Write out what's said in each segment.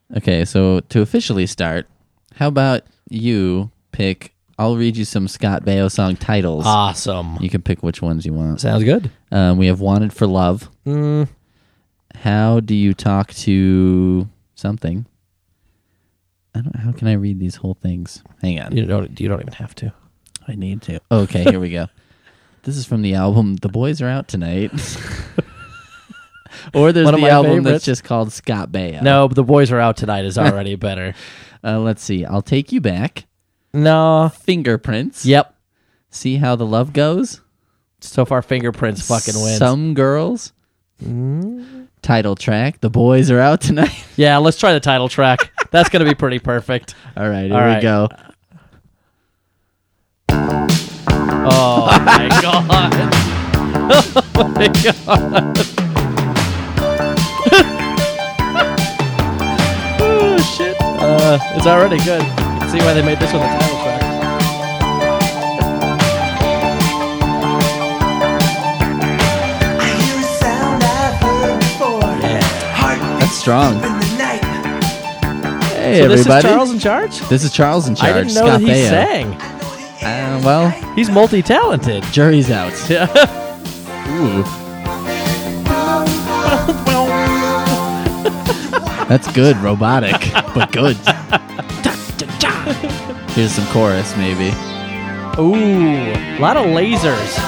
Okay, so to officially start, how about you pick... I'll read you some Scott Baio song titles. Awesome. You can pick which ones you want. Sounds good. We have Wanted for Love. How do you talk to something? I don't. How can I read these whole things? Hang on. You don't even have to. I need to. Okay, here we go. This is from the album The Boys Are Out Tonight. Or there's the album that's just called Scott Baio. No, The Boys Are Out Tonight is already better. Let's see. I'll Take You Back. No. Fingerprints. Yep. See How the Love Goes. So far, Fingerprints fucking wins. Some Girls. Title track. The Boys Are Out Tonight. Yeah, let's try the title track. That's going to be pretty perfect. All right, here we go. Oh, my God. Oh, my God. Oh, shit. It's already good. You can see why they made this one the title track. That's strong. Hey, so everybody. This is Charles in Charge? This is Charles in Charge. I didn't know Scott that he Baio. sang. Well, he's multi-talented. Jury's out. Yeah. Ooh. That's good, robotic, but good. Here's some chorus, maybe. Ooh, a lot of lasers.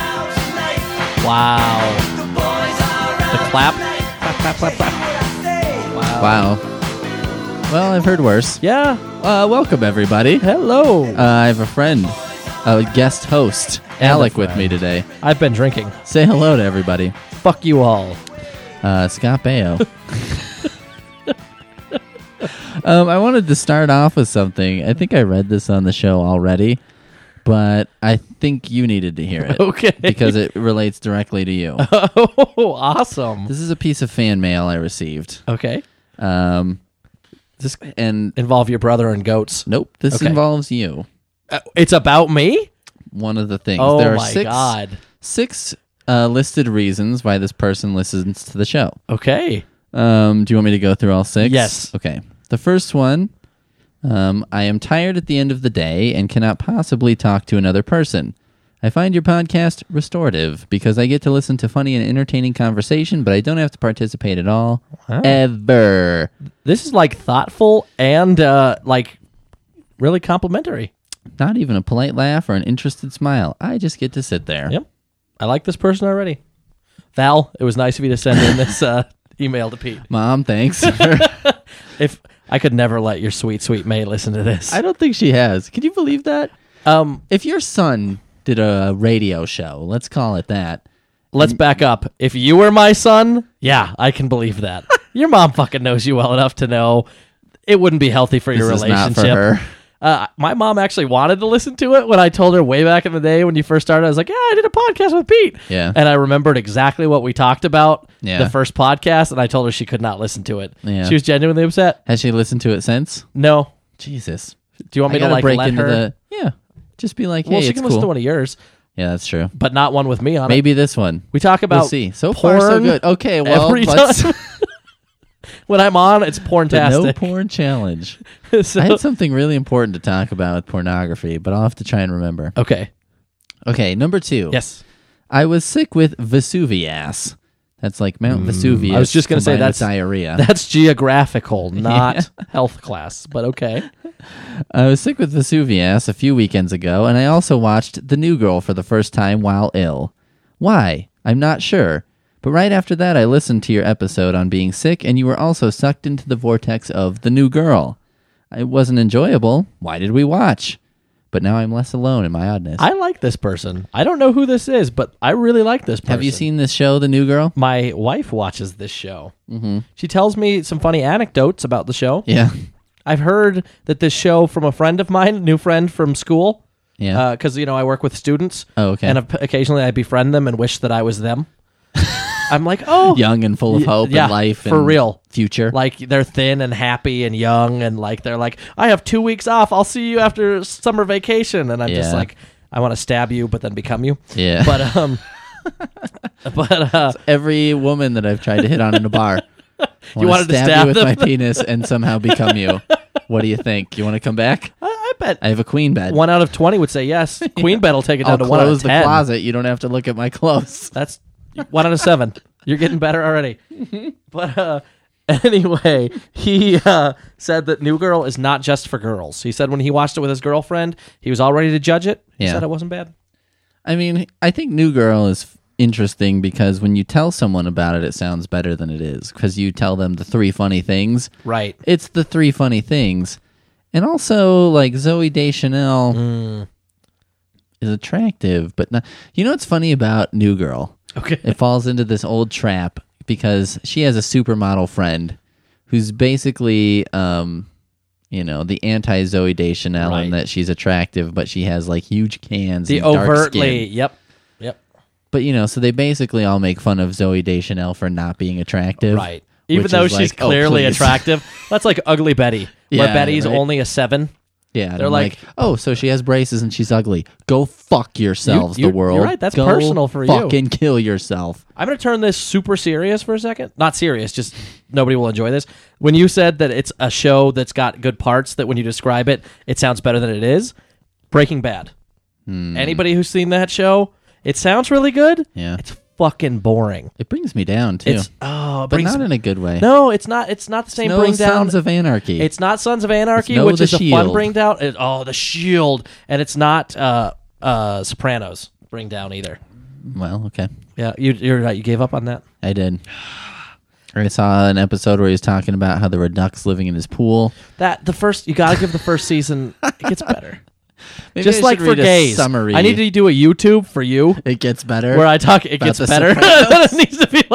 Wow. The clap. Clap, clap, clap, clap. Wow. Well, I've heard worse. Yeah. Welcome, everybody. Hello. I have a friend, a guest host, Alec, with me today. I've been drinking. Say hello to everybody. Fuck you all. Scott Baio. I wanted to start off with something. I think I read this on the show already, but I think you needed to hear it. Okay. Because it relates directly to you. Oh, awesome. This is a piece of fan mail I received. Okay. This and involve your brother and goats. Nope. This involves you. It's about me? One of the things. Oh, there are my God. six listed reasons why this person listens to the show. Okay. Do you want me to go through all six? Yes. Okay. The first one, I am tired at the end of the day and cannot possibly talk to another person. I find your podcast restorative because I get to listen to funny and entertaining conversation, but I don't have to participate at all. Wow. Ever. This is like thoughtful and like really complimentary. Not even a polite laugh or an interested smile. I just get to sit there. Yep. I like this person already. Val, it was nice of you to send in this email to Pete. Mom, thanks. If I could never let your sweet, sweet May listen to this. I don't think she has. Can you believe that? If your son did a radio show, let's call it that. Let's back up. If you were my son, yeah, I can believe that. Your mom fucking knows you well enough to know it wouldn't be healthy for your relationship. This is not for her. My mom actually wanted to listen to it when I told her way back in the day when you first started. I was like, yeah, I did a podcast with Pete. Yeah. And I remembered exactly what we talked about the first podcast, and I told her she could not listen to it. Yeah. She was genuinely upset. Has she listened to it since? No. Jesus. Do you want me to like break let into her? Yeah. Just be like, hey, Well, she it's can cool. listen to one of yours, Yeah, that's true. but not one with me on it. Maybe this one. We talk about We'll see. So far, so porn good. Okay, well, every let's... time. When I'm on, it's The porntastic. no porn challenge. So- I had something really important to talk about with pornography, but I'll have to try and remember. Okay. Okay, number 2. Yes. I was sick with Vesuvius. That's like Mount Vesuvius. I was just going to say combined with that's diarrhea. That's geographical, not health class, but okay. I was sick with Vesuvius a few weekends ago, and I also watched The New Girl for the first time while ill. Why? I'm not sure. But right after that, I listened to your episode on being sick, and you were also sucked into the vortex of The New Girl. It wasn't enjoyable. Why did we watch? But now I'm less alone in my oddness. I like this person. I don't know who this is, but I really like this person. Have you seen this show, The New Girl? My wife watches this show. Mm-hmm. She tells me some funny anecdotes about the show. Yeah. I've heard that this show from a friend of mine, new friend from school. Yeah. Because, I work with students. Oh, okay. And occasionally I befriend them and wish that I was them. I'm like, oh. Young and full of hope yeah, and life for and real. future. Like, they're thin and happy and young, and like they're like, I have 2 weeks off. I'll see you after summer vacation. And I'm just Yeah. like, I want to stab you, but then become you. Yeah. But Every woman that I've tried to hit on in a bar. You wanted to stab stab you with them? my penis and somehow become you. What do you think? You want to come back? I bet I have a queen bed. 1 out of 20 would say yes. Queen bed will take it I'll down to 1 out of close 10. the closet. You don't have to look at my clothes. That's 1 out of 7. You're getting better already. But anyway, he said that New Girl is not just for girls. He said when he watched it with his girlfriend, he was all ready to judge it. He Yeah. said it wasn't bad. I mean, I think New Girl is interesting because when you tell someone about it, it sounds better than it is because you tell them the 3 funny things. Right. It's the 3 funny things. And also, like, Zoe Deschanel is attractive, but not. You know what's funny about New Girl? Okay. It falls into this old trap because she has a supermodel friend who's basically, the anti-Zoe Deschanel Right. in that she's attractive, but she has, like, huge cans The and dark overtly, skin. yep. But, so they basically all make fun of Zoe Deschanel for not being attractive. Right. Even which though is she's like, oh, clearly please. attractive. That's like Ugly Betty, where Yeah, Betty's right. only a 7. Yeah, and They're I'm like- oh, so she has braces and she's ugly. Go fuck yourselves, You're the world. right, that's Go personal for you. fucking kill yourself. I'm going to turn this super serious for a second. Not serious, just nobody will enjoy this. When you said that it's a show that's got good parts, that when you describe it, it sounds better than it is, Breaking Bad. Anybody who's seen that show, it sounds really good. Yeah. It's fucking boring. It brings me down, too. It but brings not in a good way. No, it's not the same no bring down. Sons of Anarchy. It's not Sons of Anarchy, It's no which The is a fun Shield. bring down. The Shield, and it's not Sopranos bring down either. Well, okay. Yeah, you're right. You gave up on that. I did. I saw an episode where he was talking about how there were ducks living in his pool. You got to give the first season. It gets better. Maybe Just I like should for read a gays. summary. I need to do a YouTube for you It gets better. where I talk. It gets the better. Sopranos. It needs to be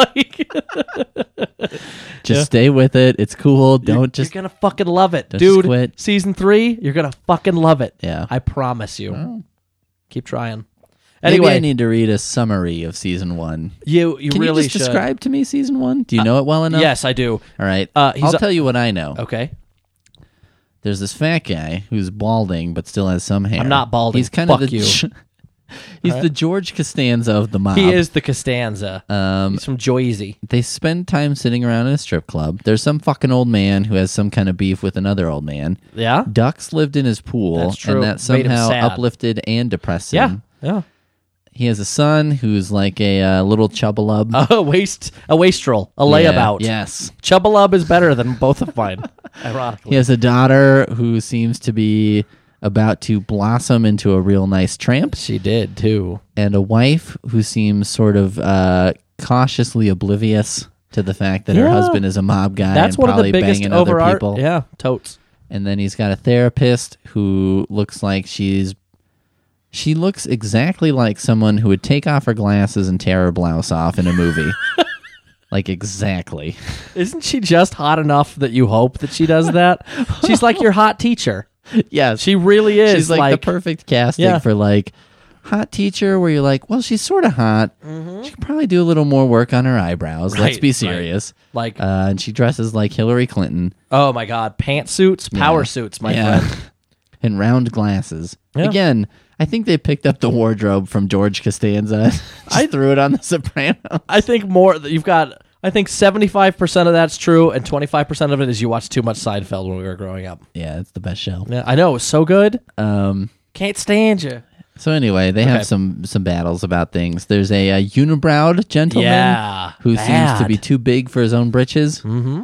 like. Just stay with it. It's cool. Don't just. You're gonna fucking love it, Don't dude. just quit. Season 3, you're gonna fucking love it. Yeah. I promise you. Well, Keep trying. maybe Anyway, I need to read a summary of season 1. you Can really you just should. describe to me season 1? Do you know it well enough? Yes, I do. All right. He's I'll a- tell you what I know. Okay. There's this fat guy who's balding but still has some hair. I'm not balding. He's kind Fuck of the. you. He's the George Costanza of the mob. He is the Costanza. Um, He's from Joyzy. They spend time sitting around in a strip club. There's some fucking old man who has some kind of beef with another old man. Yeah? Ducks lived in his pool, That's true. and that Made him somehow sad. uplifted and depressed Yeah. him. Yeah. He has a son who's like a little chubbalub. A wastrel. A layabout. Yes. Chubbalub is better than both of mine, ironically. He has a daughter who seems to be about to blossom into a real nice tramp, She did, too. and a wife who seems sort of cautiously oblivious to the fact that her Yeah. husband is a mob guy That's and one of probably the biggest banging other overart. people. Yeah, totes. And then he's got a therapist who looks like she looks exactly like someone who would take off her glasses and tear her blouse off in a movie. Like, exactly. Isn't she just hot enough that you hope that she does that? She's like your hot teacher. Yeah, She really is. she's like the perfect casting Yeah. for, like, hot teacher where you're like, well, she's sort of hot. She could probably do a little more work on her eyebrows. Let's Right, be right. serious. like, And she dresses like Hillary Clinton oh my God, pantsuits, power suits, my friend. and round glasses. Yeah. Again, I think they picked up the wardrobe from George Costanza. I threw it on The Sopranos. I think more. You've got. I think 75% of that's true, and 25% of it is you watched too much Seinfeld when we were growing up. Yeah, it's the best show. Yeah, I know it was so good. Um, Can't stand you. so anyway, they Okay. have some battles about things. There's a unibrowed gentleman Yeah, who seems to bad. be too big for his own britches.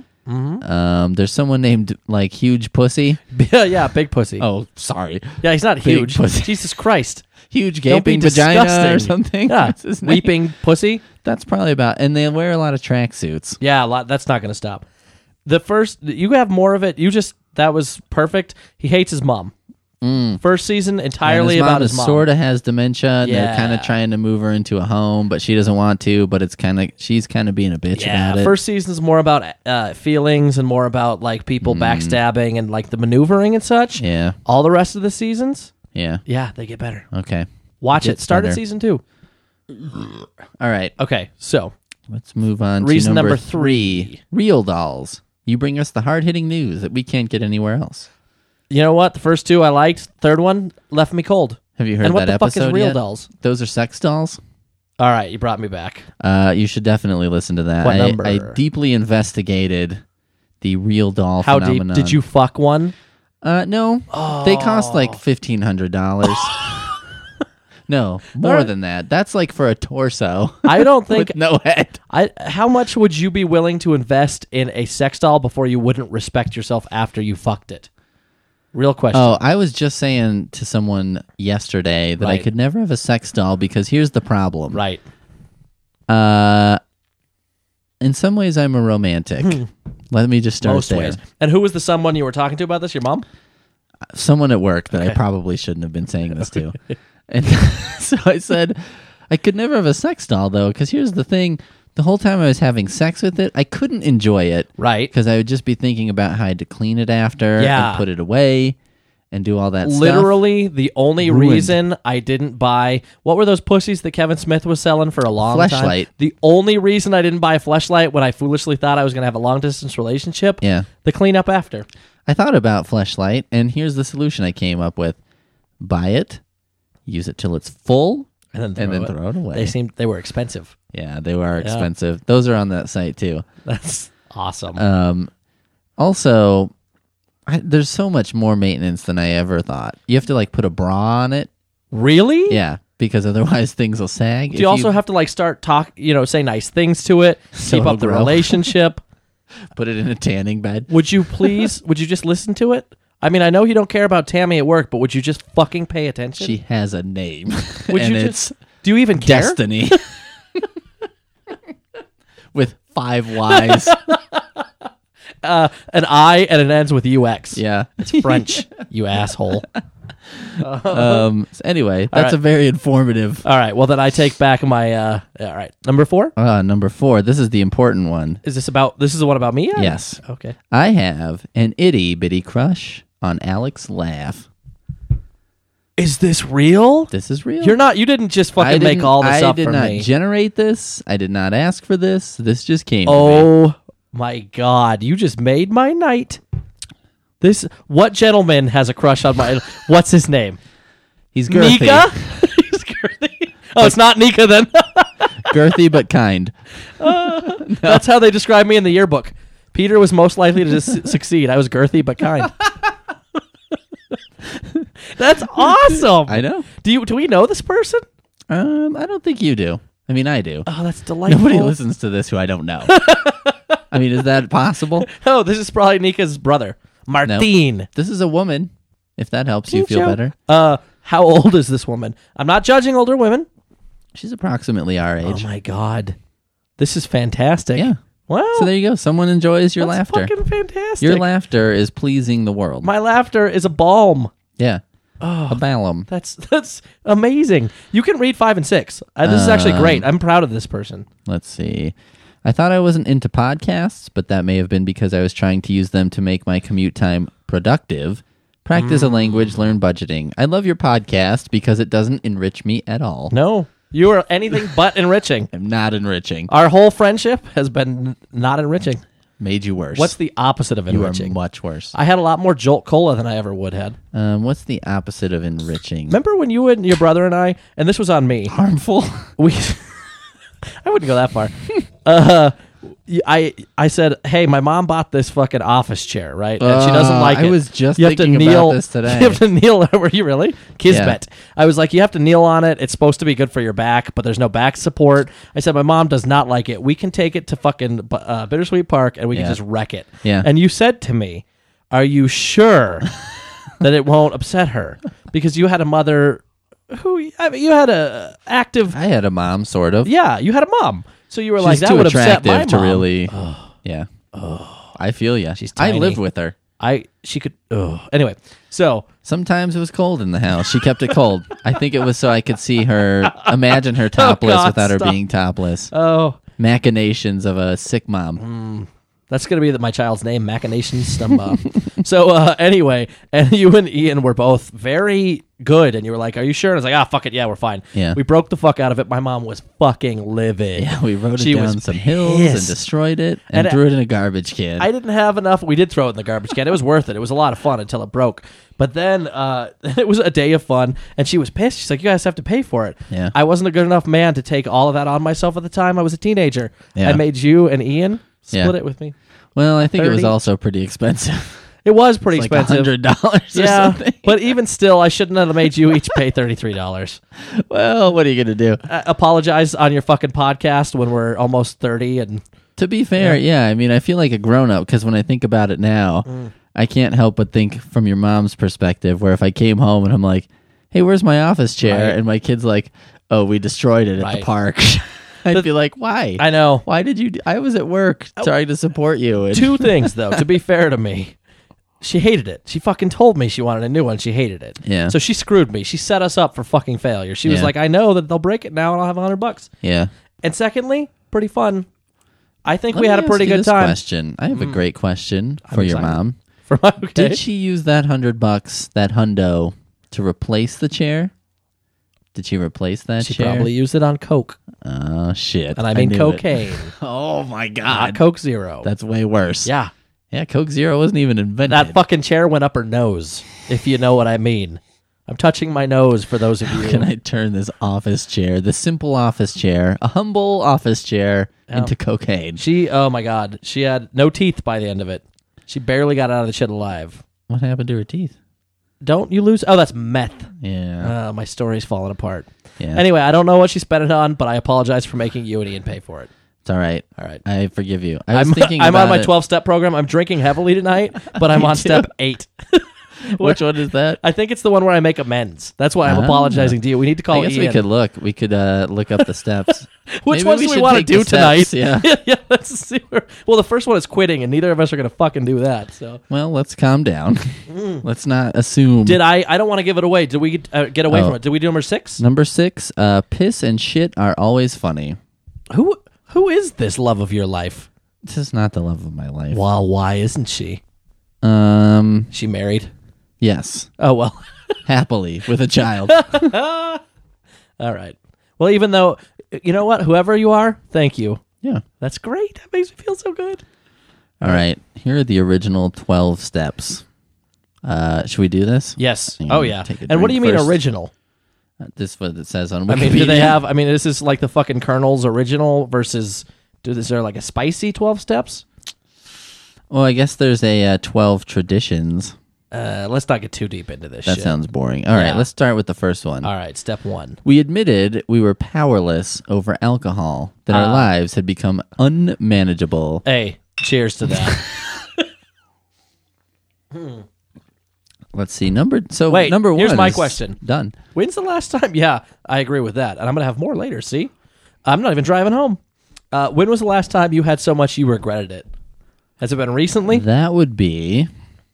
There's someone named like Huge Pussy. Yeah, big pussy. Oh, sorry, Yeah, he's not Big huge. pussy. Jesus Christ. huge Don't be gaping vagina disgusting. or something. Yeah, What's his name? weeping pussy. That's probably about. And they wear a lot of tracksuits. Yeah, a lot. That's not going to stop. The first, you have more of it. That was perfect. He hates his mom. First season entirely about his mom. Sort of has dementia, and they're Yeah. kind of trying to move her into a home, but she doesn't want to. But she's kind of being a bitch Yeah, about it. first season is more about feelings and more about like people backstabbing and like the maneuvering and such. Yeah, All the rest of the seasons, yeah. yeah, they get better. Okay, Watch it. Gets Start at better. season 2. all right. Okay, so Let's move on Reason to number number 3. Real dolls. You bring us the hard-hitting news that we can't get anywhere else. you know what? The first 2 I liked. Third one left me cold. Have you heard And what that the fuck episode is real yet? dolls? Those are sex dolls. All right, you brought me back. You should definitely listen to that. What number? I deeply investigated the real doll How phenomenon. deep? Did you fuck one? No. They cost like $1,500. No, more than that. That's like for a torso. I don't think. with no head. How much would you be willing to invest in a sex doll before you wouldn't respect yourself after you fucked it? Real question. Oh, I was just saying to someone yesterday that I Right. could never have a sex doll because here's the problem. Right. In some ways, I'm a romantic. Let me just start Most there. ways. And who was the someone you were talking to about this? Your mom? Someone at work that I Okay. probably shouldn't have been saying this to. And so I said, I could never have a sex doll, though, because here's the thing. The whole time I was having sex with it, I couldn't enjoy it. Right. Because I would just be thinking about how I had to clean it after Yeah. and put it away and do all that stuff. Literally, the only Ruined. reason I didn't buy what were those pussies that Kevin Smith was selling for a long time? Fleshlight. The only reason I didn't buy a fleshlight when I foolishly thought I was going to have a long distance relationship. Yeah. The cleanup after. I thought about Fleshlight, and here's the solution I came up with. Buy it, use it till it's full, And then throw it away. They were expensive. Yeah, they were expensive. Those are on that site, too. That's awesome. Also, there's so much more maintenance than I ever thought. You have to like put a bra on it. Really? Yeah, because otherwise things will sag. Do you also have to like start say nice things to it, So keep up it'll the grow. relationship? put it in a tanning bed? Would you just listen to it? I mean, I know you don't care about Tammy at work, but would you just fucking pay attention? She has a name. Would and you it's do you even care? Destiny. With 5 Y's. An I and it ends with UX. Yeah. It's French, you asshole. So anyway, that's right. a very informative. All right, well then I take back my all right. Number 4? Number 4. This is the important one. This is the one about me? Yes. Okay. I have an itty bitty crush on Alex Laugh. Is this real? This is real. You didn't just fucking make all this up I did for not me. generate this. I did not ask for this. This just came to me. Oh my god, you just made my night. What gentleman has a crush on my what's his name? He's girthy. Nika? He's girthy. Oh, it's not Nika then. Girthy but kind. That's how they describe me in the yearbook. Peter was most likely to succeed. I was girthy but kind. That's awesome. I know. Do we know this person? I don't think you do. I mean, I do. Oh, that's delightful. Nobody listens to this who I don't know. I mean, is that possible? Oh, this is probably Nika's brother, Martine. This is a woman. If that helps you feel better. How old is this woman? I'm not judging older women. She's approximately our age. Oh my god, this is fantastic. Yeah. Wow. So there you go. Someone enjoys your That's laughter. fucking fantastic. Your laughter is pleasing the world. My laughter is a balm. Yeah. A balm. That's amazing. You can read 5 and 6. This is actually great. I'm proud of this person. Let's see. I thought I wasn't into podcasts, but that may have been because I was trying to use them to make my commute time productive. Practice a language, learn budgeting. I love your podcast because it doesn't enrich me at all. No, you are anything but enriching. I'm not enriching. Our whole friendship has been not enriching. Made you worse. What's the opposite of You are enriching? much worse. I had a lot more Jolt Cola than I ever would had. What's the opposite of enriching? Remember when you and your brother and I, and this was on me, Harmful? we I wouldn't go that far. I said, hey, my mom bought this fucking office chair, right? And she doesn't like it. I was just you have to thinking kneel, about this today. You have to kneel. Were you really? Kismet. I was like, you have to kneel on it. It's supposed to be good for your back, but there's no back support. I said, my mom does not like it. We can take it to fucking Bittersweet Park and we can just wreck it. Yeah. And you said to me, are you sure that it won't upset her? Because you had a mother you had a active. I had a mom, sort of. Yeah, you had a mom. So you were She's like, that too would upset attractive my mom. to really. Yeah. I feel ya. She's I tiny. lived with her. She could. Anyway, so Sometimes it was cold in the house. She kept it cold. I think it was so I could see her, imagine her topless God, without her stop. being topless. oh Machinations of a sick mom. That's going to be my child's name, Machination Stumba. So anyway, and you and Ian were both very good, and you were like, are you sure? And I was like, fuck it, yeah, we're fine. Yeah. We broke the fuck out of it. My mom was fucking livid. Yeah, we rode She it was down some hills pissed. and destroyed it and And threw it in a garbage can. I didn't have enough. We did throw it in the garbage can. It was worth it. It was a lot of fun until it broke. But then it was a day of fun, and she was pissed. She's like, you guys have to pay for it. Yeah. I wasn't a good enough man to take all of that on myself at the time. I was a teenager. Yeah. I made you and Ian split Yeah. it with me. Well, I think it was 30? also pretty expensive. It was pretty Like expensive. $100 or Yeah, something. but even still, I shouldn't have made you each pay $33. Well, what are you going to do? Apologize on your fucking podcast when we're almost 30 and... To be fair, yeah, I mean, I feel like a grown-up because when I think about it now, I can't help but think from your mom's perspective where if I came home and I'm like, hey, where's my office chair? Right. And my kid's like, oh, we destroyed it at Right. the park. I'd be like, why? I know. Why did you? I was at work trying to support you. And Two things, though, to be fair to me. She hated it. She fucking told me she wanted a new one. She hated it. Yeah. So she screwed me. She set us up for fucking failure. She was Yeah. like, I know that they'll break it now and I'll have $100. yeah. And secondly, pretty fun. I think Let we me had a ask pretty you good this time. Question. I have a great question for your excited. mom. For my, okay. Did she use that $100, that hundo, to replace the chair? Did she replace that She chair? probably used it on Coke. Oh shit! And I mean knew it. cocaine. Oh my god, Not Coke Zero. that's way worse. yeah. yeah. Coke Zero wasn't even invented. That fucking chair went up her nose, if you know what I mean. I'm touching my nose for those of you. Can I turn this office chair, the simple office chair, a humble office chair, into cocaine? She, oh my God, she had no teeth by the end of it. She barely got out of the shit alive. What happened to her teeth? Don't you lose? Oh, that's meth. Yeah, My story's falling apart. yeah. Anyway, I don't know what she spent it on, but I apologize for making you and Ian pay for it. It's all right. All right. I forgive you. I was thinking I'm on about my it. 12-step program. I'm drinking heavily tonight, but I'm on step 8. Which one is that? I think it's the one where I make amends. That's why I'm apologizing to you. We need to call I guess Ian. we could look. We could look up the steps. Which Maybe ones do we should want to take the do tonight? steps, Yeah. yeah, let's see. Well, the first one is quitting, and neither of us are going to fucking do that. So, Well, let's calm down. Let's not assume. I don't want to give it away. Did we get away Oh. from it? Did we do number 6? Number 6, piss and shit are always funny. Who is this love of your life? This is not the love of my life. Well, why isn't she? She married? Yes, Oh, well. happily with a child. All right. Well, even though, you know what? Whoever you are, thank you. Yeah. That's great. That makes me feel so good. All right. Here are the original 12 steps. Should we do this? Yes. Yeah, Oh, yeah. take a And what do you drink mean first. original? This is what it says on I Wikipedia. mean, do they have, this is like the fucking Colonel's original versus, is there like a spicy 12 steps? Well, I guess there's a 12 traditions. Let's not get too deep into this That shit. sounds boring. All right, Yeah. let's start with the first one. All right, step 1. We admitted we were powerless over alcohol, that our lives had become unmanageable. Hey, cheers to that. Let's see. Number Wait, one. here's my is question. Done. When's the last time? Yeah, I agree with that. And I'm going to have more later, see? I'm not even driving home. When was the last time you had so much you regretted it? Has it been recently? That would be.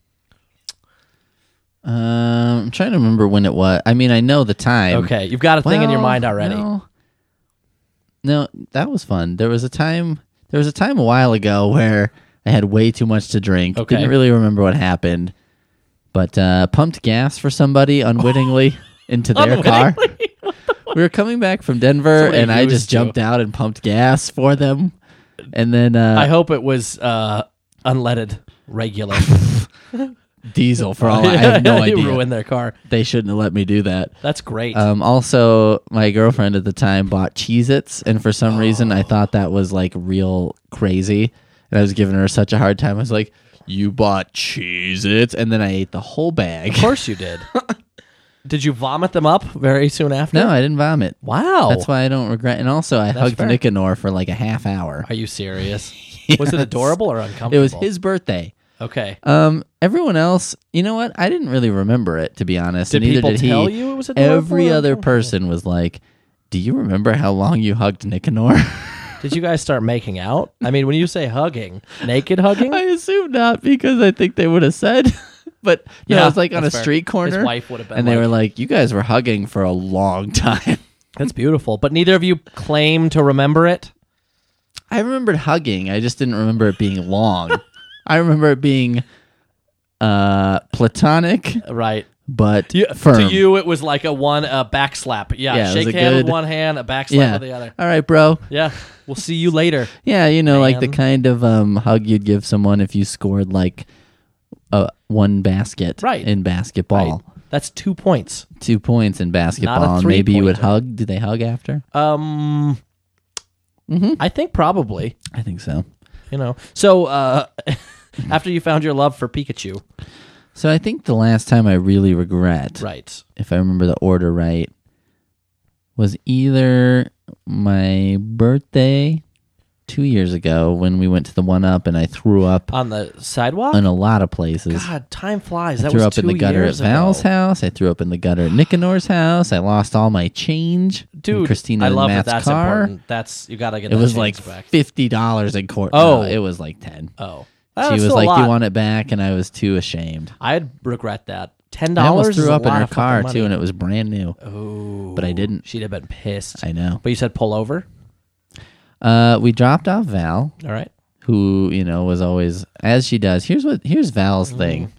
I'm trying to remember when it was. I mean, I know the time. Okay, you've got a thing in your Well, mind already. No, that was fun. There was a time a while ago where I had way too much to drink. Okay. Didn't really remember what happened, but pumped gas for somebody unwittingly into their car. We were coming back from Denver, Somebody and I used just to. jumped out and pumped gas for them. And then I hope it was unleaded, regular. diesel for all I have no You idea. ruined their car. They shouldn't have let me do that. That's great. Also, my girlfriend at the time bought Cheez-Its, and for some reason I thought that was like real crazy. And I was giving her such a hard time. I was like, you bought Cheez-Its? And then I ate the whole bag. Of course you did. Did you vomit them up very soon after? No, I didn't vomit. Wow. That's why I don't regret. And also, I hugged fair. Nicanor for like a half hour. Are you serious? Was it adorable or uncomfortable? It was his birthday. Okay. Everyone else, you know what? I didn't really remember it, to be honest. Did and neither people did he. tell you it was adorable Every or other uncomfortable? person was like, do you remember how long you hugged Nicanor? Did you guys start making out? I mean, when you say hugging, naked hugging? I assume not, because I think they would have said. But Yeah, I was like on a that's fair. street corner. His wife would have been and they like- were like, you guys were hugging for a long time. That's beautiful. But neither of you claim to remember it? I remembered hugging. I just didn't remember it being long. I remember it being platonic, Right. but firm. To you, it was like a back slap. Yeah, Yeah, it was shake a hand with good- one hand, a back slap with the other. All right, bro. Yeah, we'll see you later. Yeah, like the Man. kind of hug you'd give someone if you scored like one basket Right. in basketball. Right. That's 2 points. 2 points in basketball, and 3 maybe you would pointer. hug. Do they hug after? I think probably. I think so. So after you found your love for Pikachu, So I think the last time I really regret, right? if I remember the order right, was either my birthday 2 years ago when we went to the 1-Up and I threw up On the sidewalk. in a lot of places. God, time flies. I That threw was up 2 in the gutter at years Val's ago. house. I threw up in the gutter at Nicanor's house. I lost all my change. in Dude, Christina I and love Matt's that. That's car. important. You gotta get. It that was change like back. $50 in court. Oh. No, it was like 10. Oh, She was like, "Do you want it back?" And I was too ashamed. I'd regret that. $10. I almost is threw a up in lot her of fucking car money. too, and it was brand new. Oh, But I didn't. She'd have been pissed. I know. But you said pull over. We dropped off Val, All right. who was always, as she does. Here's Val's thing.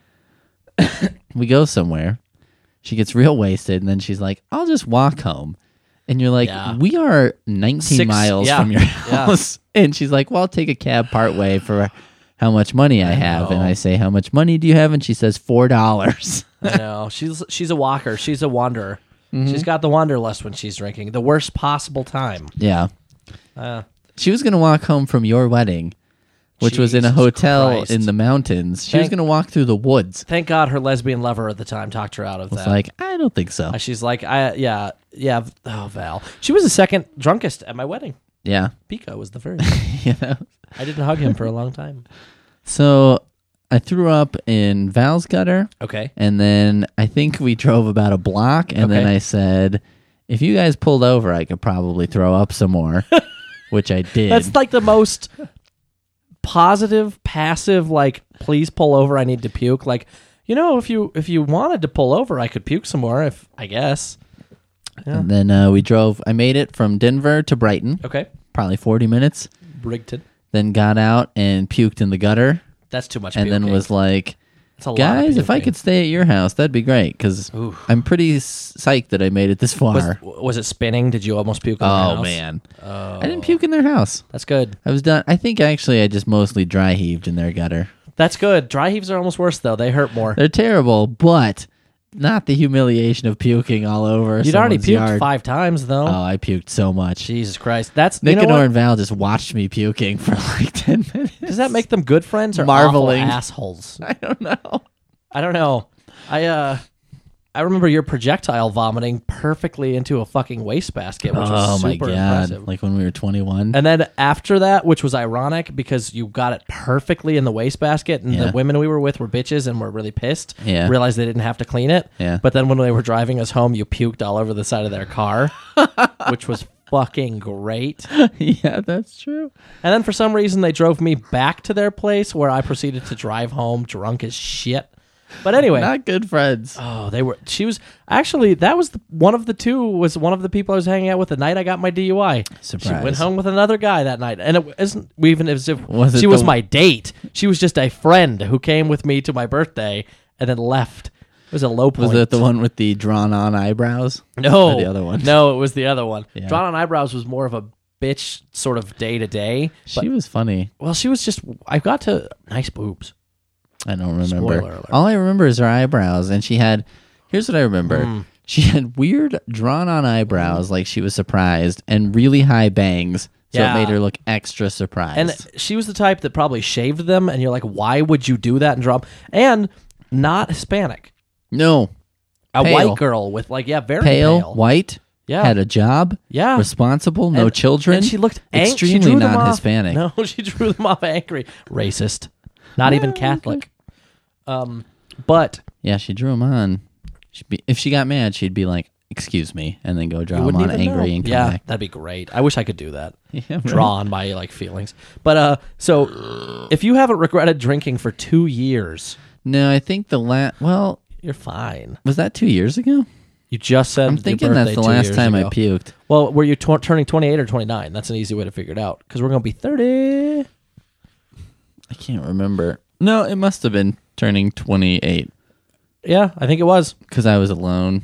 We go somewhere, she gets real wasted, and then she's like, "I'll just walk home," and you're like, Yeah. "We are 19 miles yeah, from your yeah. house," and she's like, "Well, I'll take a cab part way for how much money I have," and know. I say, "How much money do you have?" And she says, $4. I know. She's a walker. She's a wanderer. Mm-hmm. She's got the wanderlust when she's drinking. The worst possible time. Yeah. Uh, She was going to walk home from your wedding, which was in a Jesus hotel Christ. in the mountains. She was Thank- going to walk through the woods. Thank God her lesbian lover at the time talked her out of It's that. like, I don't think so. She's like, yeah. Oh, Val. She was the second drunkest at my wedding. Yeah. Pico was the first. You know? I didn't hug him for a long time. So I threw up in Val's gutter, Okay. and then I think we drove about a block, and then Okay. I said, if you guys pulled over, I could probably throw up some more, which I did. That's like the most positive, passive, like, please pull over, I need to puke. Like, if you wanted to pull over, I could puke some more, I guess. And then we drove, I made it from Denver to Brighton, Okay. probably 40 minutes, Brigton. then got out and puked in the gutter, That's too much and puking. then was like, That's a lot of guys, if I puking. could stay at your house, that'd be great, because Oof. I'm pretty psyched that I made it this far. Was it spinning? Did you almost puke in their Oh, house? man. Oh. I didn't puke in their house. That's good. I was done. I think actually I just mostly dry heaved in their gutter. That's good. Dry heaves are almost worse, though. They hurt more. They're terrible, but not the humiliation of puking all over You'd already someone's puked yard. 5 times, though. Oh, I puked so much. Jesus Christ. That's Nicanor you know what? and Val just watched me puking for like 10 minutes. Does that make them good friends or Marveling. awful assholes? I don't know. I don't know. I remember your projectile vomiting perfectly into a fucking wastebasket, which Oh was my super god! impressive. Like when we were 21. And then after that, which was ironic because you got it perfectly in the wastebasket, and Yeah. the women we were with were bitches and were really pissed. Yeah. Realized they didn't have to clean it. Yeah. But then when they were driving us home, you puked all over the side of their car, which was fucking great. Yeah, that's true. And then for some reason, they drove me back to their place where I proceeded to drive home drunk as shit. But anyway. Not good friends. Oh, she was actually, that was one of the two, was one of the people I was hanging out with the night I got my DUI. Surprise. She went home with another guy that night. And it isn't even as if Was it she was the- my date. She was just a friend who came with me to my birthday and then left. It was a low point. Was that the one with the drawn-on eyebrows? No. Or the other one? No, it was the other one. Yeah. Drawn on eyebrows was more of a bitch sort of day to day. She was funny. Well, she was just, I got to nice boobs. I don't remember. Spoiler alert. All I remember is her eyebrows, and she had. Here's what I remember. Hmm. She had weird drawn-on eyebrows, like she was surprised, and really high bangs, so Yeah. it made her look extra surprised. And she was the type that probably shaved them, and you're like, why would you do that and draw 'em? And not Hispanic. no, A Pale. white girl with, like, yeah, very pale, pale. white, Yeah. had a job, Yeah. responsible, no And- children. And she looked she extremely drew them off- non-Hispanic. No, she drew them off angry. Racist. Not even Catholic. But Yeah, she drew him on. If she got mad, she'd be like, "Excuse me," and then go draw you him wouldn't on even angry know. and come Yeah, back. that'd be great. I wish I could do that. Yeah, right. Draw on my, like, feelings. But, so, if you haven't regretted drinking for 2 years, No, I think well, you're fine. was that 2 years ago? You just said I'm your thinking that's birthday the 2 last years time I ago. puked. Well, were you turning 28 or 29? That's an easy way to figure it out because we're going to be 30. I can't remember. No, it must have been turning 28 Yeah, I think it was. because I was alone.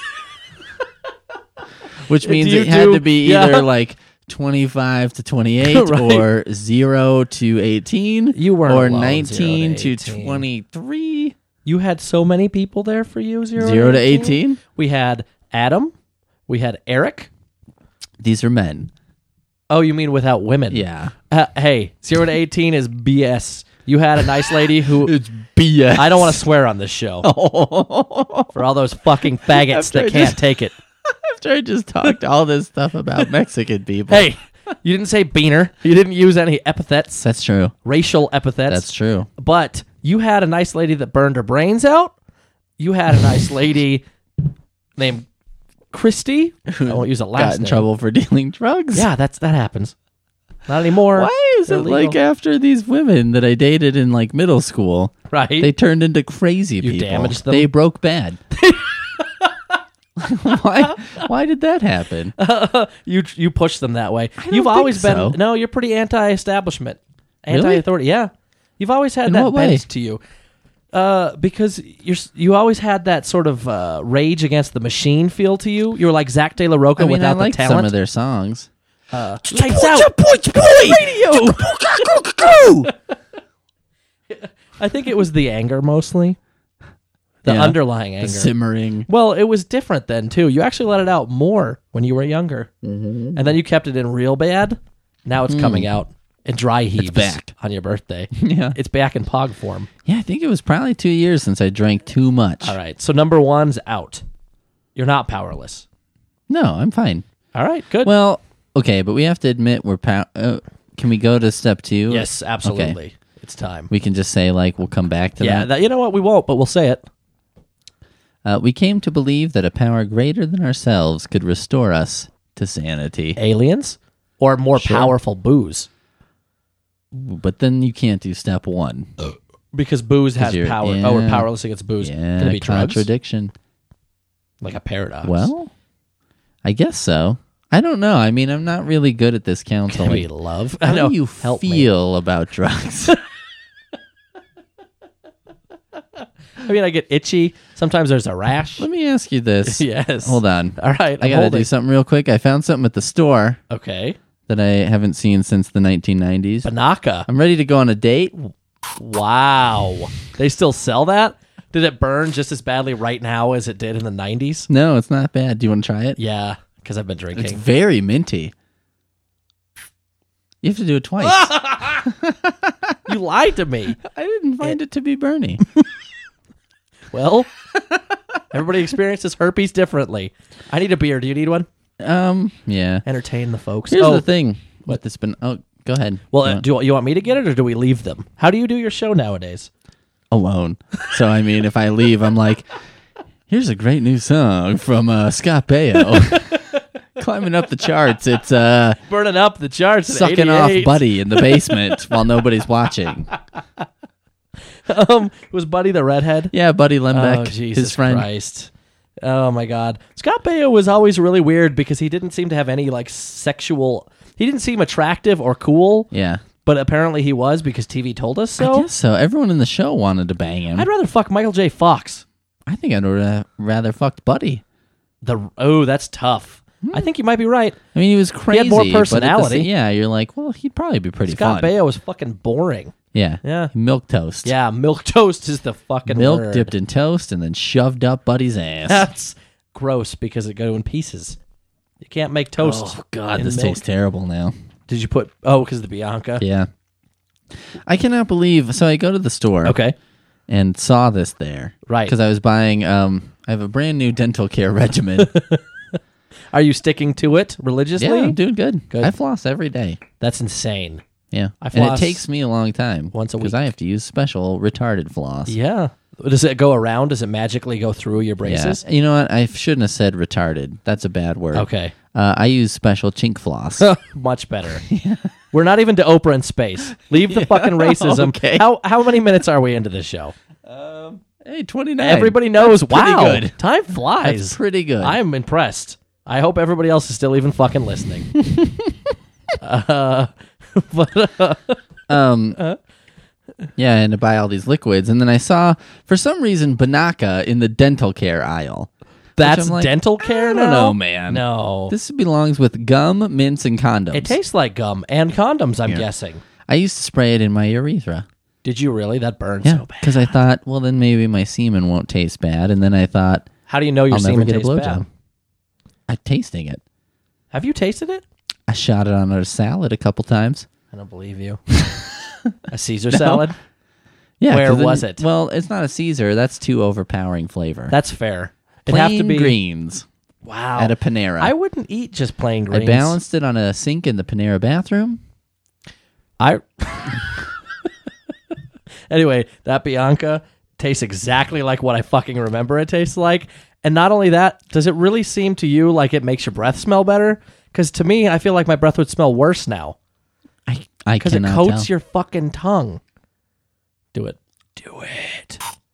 Which means you it had do- to be yeah. either like 25 to 28 Right. or 0 to 18 You weren't or alone, 19 0 to to 18. 23. You had so many people there for you, 0 to 18? We had Adam. We had Eric. These are men. Oh, you mean without women? Yeah. Hey, 0 to 18 is BS. You had a nice lady who... It's BS. I don't want to swear on this show. For all those fucking faggots After I that can't just- take it. After I just talked all this stuff about Mexican people. Hey, you didn't say beaner. You didn't use any epithets, That's true. racial epithets. That's true. But you had a nice lady that burned her brains out. You had a nice lady named Christy. I won't use a last Got in name. trouble for dealing drugs. Yeah, that happens. Not anymore. Why is They're it like legal. after these women that I dated in like middle school, Right? they turned into crazy You people? damaged them? They broke bad. Why did that happen? You push them that way. don't You've always think been so. no. You're pretty anti-establishment, Really? anti-authority. Yeah, you've always had In that what way? bent to you. Because you always had that sort of rage against the machine feel to you. You were like Zach De La Rocca I mean, without I like the talent. some of their songs. Lights out. Radio. I think it was the anger mostly, the Yeah. underlying The anger. simmering. Well, it was different then too. You actually let it out more when you were younger, and then you kept it in real bad. Now it's coming out in dry heaves back. on your birthday. Yeah. It's back in pog form. Yeah, I think it was probably 2 years since I drank too much. All right, so number one's out. You're not powerless. No, I'm fine. All right, good. Well, okay, but we have to admit we're can we go to step 2? yes, absolutely. Okay. It's time. We can just say like we'll come back to Yeah, that. you know what? We won't, but we'll say it. We came to believe that a power greater than ourselves could restore us to sanity. Aliens or more Sure. powerful booze, But then you can't do step 1. because booze has you're- power. yeah. Oh, we're powerless against booze. Can Yeah, it be drugs? contradiction. Like a paradox. Well, I guess so. I don't know. I mean, I'm not really good at this can counseling. we love? How I know. do you Help me. feel about drugs? I mean, I get itchy. Sometimes there's a rash. Let me ask you this. Yes. Hold on. All right. I gotta do something real quick. I found something at the store Okay. that I haven't seen since the 1990s. Banaka. I'm ready to go on a date. Wow. They still sell that? Did it burn just as badly right now as it did in the 90s? No, it's not bad. Do you want to try it? Yeah, because I've been It's drinking. very minty. You have to do it twice. You lied to me. I didn't find it to be Bernie. Well, everybody experiences herpes differently. I need a beer. Do you need one? Yeah. Entertain the folks. Here's the thing. What this been? Oh, go ahead. Well, You want- do you want me to get it or do we leave them? How do you do your show nowadays? alone. So I mean, if I leave, I'm like, here's a great new song from Scott Baio. Climbing up the charts. It's Burning up the charts. at sucking off 88. Buddy in the basement while nobody's watching. Was Buddy the redhead? Yeah, Buddy Lembeck, Oh, Jesus his friend. Christ. Oh, my God. Scott Baio was always really weird because he didn't seem to have any, like, sexual... He didn't seem attractive or cool, Yeah. but apparently he was because TV told us I so. guess so. Everyone in the show wanted to bang him. I'd rather fuck Michael J. Fox. I think I'd rather fucked Buddy. That's tough. I think you might be right. I mean, he was crazy. more but at the personality. yeah, you're like, well, he'd probably be pretty Scott fun. Baio was fucking boring. Yeah. Yeah. Milk toast. Yeah, milk toast is the fucking Milk word. dipped in toast and then shoved up Buddy's ass. That's gross because it go in pieces. You can't make toast. Oh, God, in this milk. tastes terrible now. Did you put... Oh, because of the Bianca? Yeah. I cannot believe. So I go to the store. Okay. And saw this there. Right. Because I was buying, I have a brand new dental care regimen. Are you sticking to it religiously? Yeah, I'm doing good. Good. I floss every day. That's insane. Yeah. I And it floss takes me a long time. once a Because week. I have to use special retarded floss. Yeah. Does it go around? Does it magically go through your braces? Yeah. You know what? I shouldn't have said retarded. That's a bad word. Okay. I use special chink floss. Much better. We're not even to Oprah in space. Leave the fucking racism. Okay. How many minutes are we into this show? Hey, 29. Everybody knows. That's pretty Wow, good. time flies. That's pretty good. I'm impressed. I hope everybody else is still even fucking listening. Yeah, and to buy all these liquids. And then I saw, for some reason, Banaka in the dental care aisle. That's I'm like, dental care I now? don't know, man. No. This belongs with gum, mints, and condoms. It tastes like gum and condoms, I'm guessing. I used to spray it in my urethra. Did you really? That burns Yeah, so bad. because I thought, well, then maybe my semen won't taste bad. And then I thought, How do you know your I'll never semen get a tastes blowjob. bad? I'm tasting it. Have you tasted it? I shot it on a salad a couple times. I don't believe you. A Caesar salad? Yeah, Where 'cause then- was it? Well, it's not a Caesar. That's too overpowering flavor. That's fair. It'd plain have to be greens Wow. at a Panera. I wouldn't eat just plain greens. I balanced it on a sink in the Panera bathroom. Anyway, that Bianca tastes exactly like what I fucking remember it tastes like. And not only that, does it really seem to you like it makes your breath smell better? Because to me, I feel like my breath would smell worse now. I Because it cannot coats tell. your fucking tongue. Do it. Do it.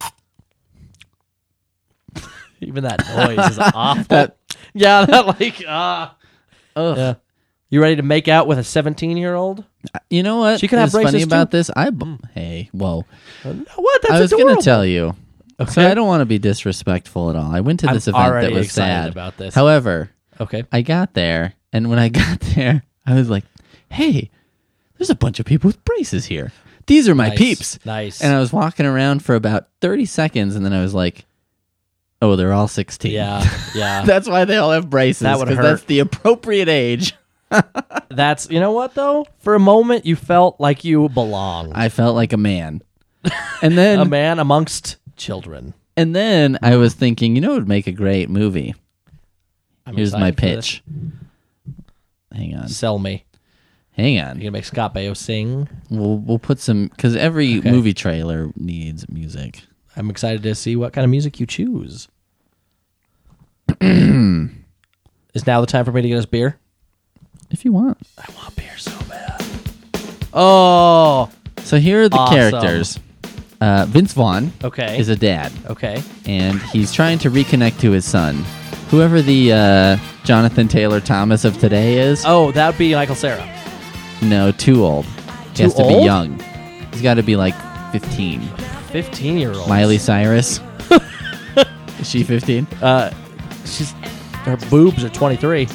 Even that noise is awful. Yeah, that like, Ugh. yeah. You ready to make out with a 17-year-old? You know what? She can have is funny braces, about too. this? Hey, whoa! What? That's I was adorable. going to tell you. Okay. So I don't want to be disrespectful at all. I went to this I'm event already that was excited sad. about this. However, Okay. I got there, and when I got there, I was like, "Hey, there's a bunch of people with braces here. These are my Nice. peeps." Nice. And I was walking around for about 30 seconds, and then I was like, "Oh, they're all 16." Yeah, yeah. That's why they all have braces. That would 'cause hurt. That's the appropriate age. That's, you know what, though? For a moment, you felt like you belonged. I felt like a man. And then A man amongst children. And then I was thinking, you know, it would make a great movie. I'm Here's my excited for this. pitch. Hang on. Sell me. Hang You on. gonna make Scott Baio sing? We'll put some, because every Okay. movie trailer needs music. I'm excited to see what kind of music you choose. Is now the time for me to get us beer? If you want. I want beer so bad. Oh, So here are the Awesome. characters. Vince Vaughn okay. is a dad, Okay. and he's trying to reconnect to his son. Whoever the Jonathan Taylor Thomas of today is. Oh, that would be Michael Cera. No, too old. He has Too to be old? young. He's got to be like 15. 15-year-old. Miley Cyrus. Is she 15? She's her boobs are 23.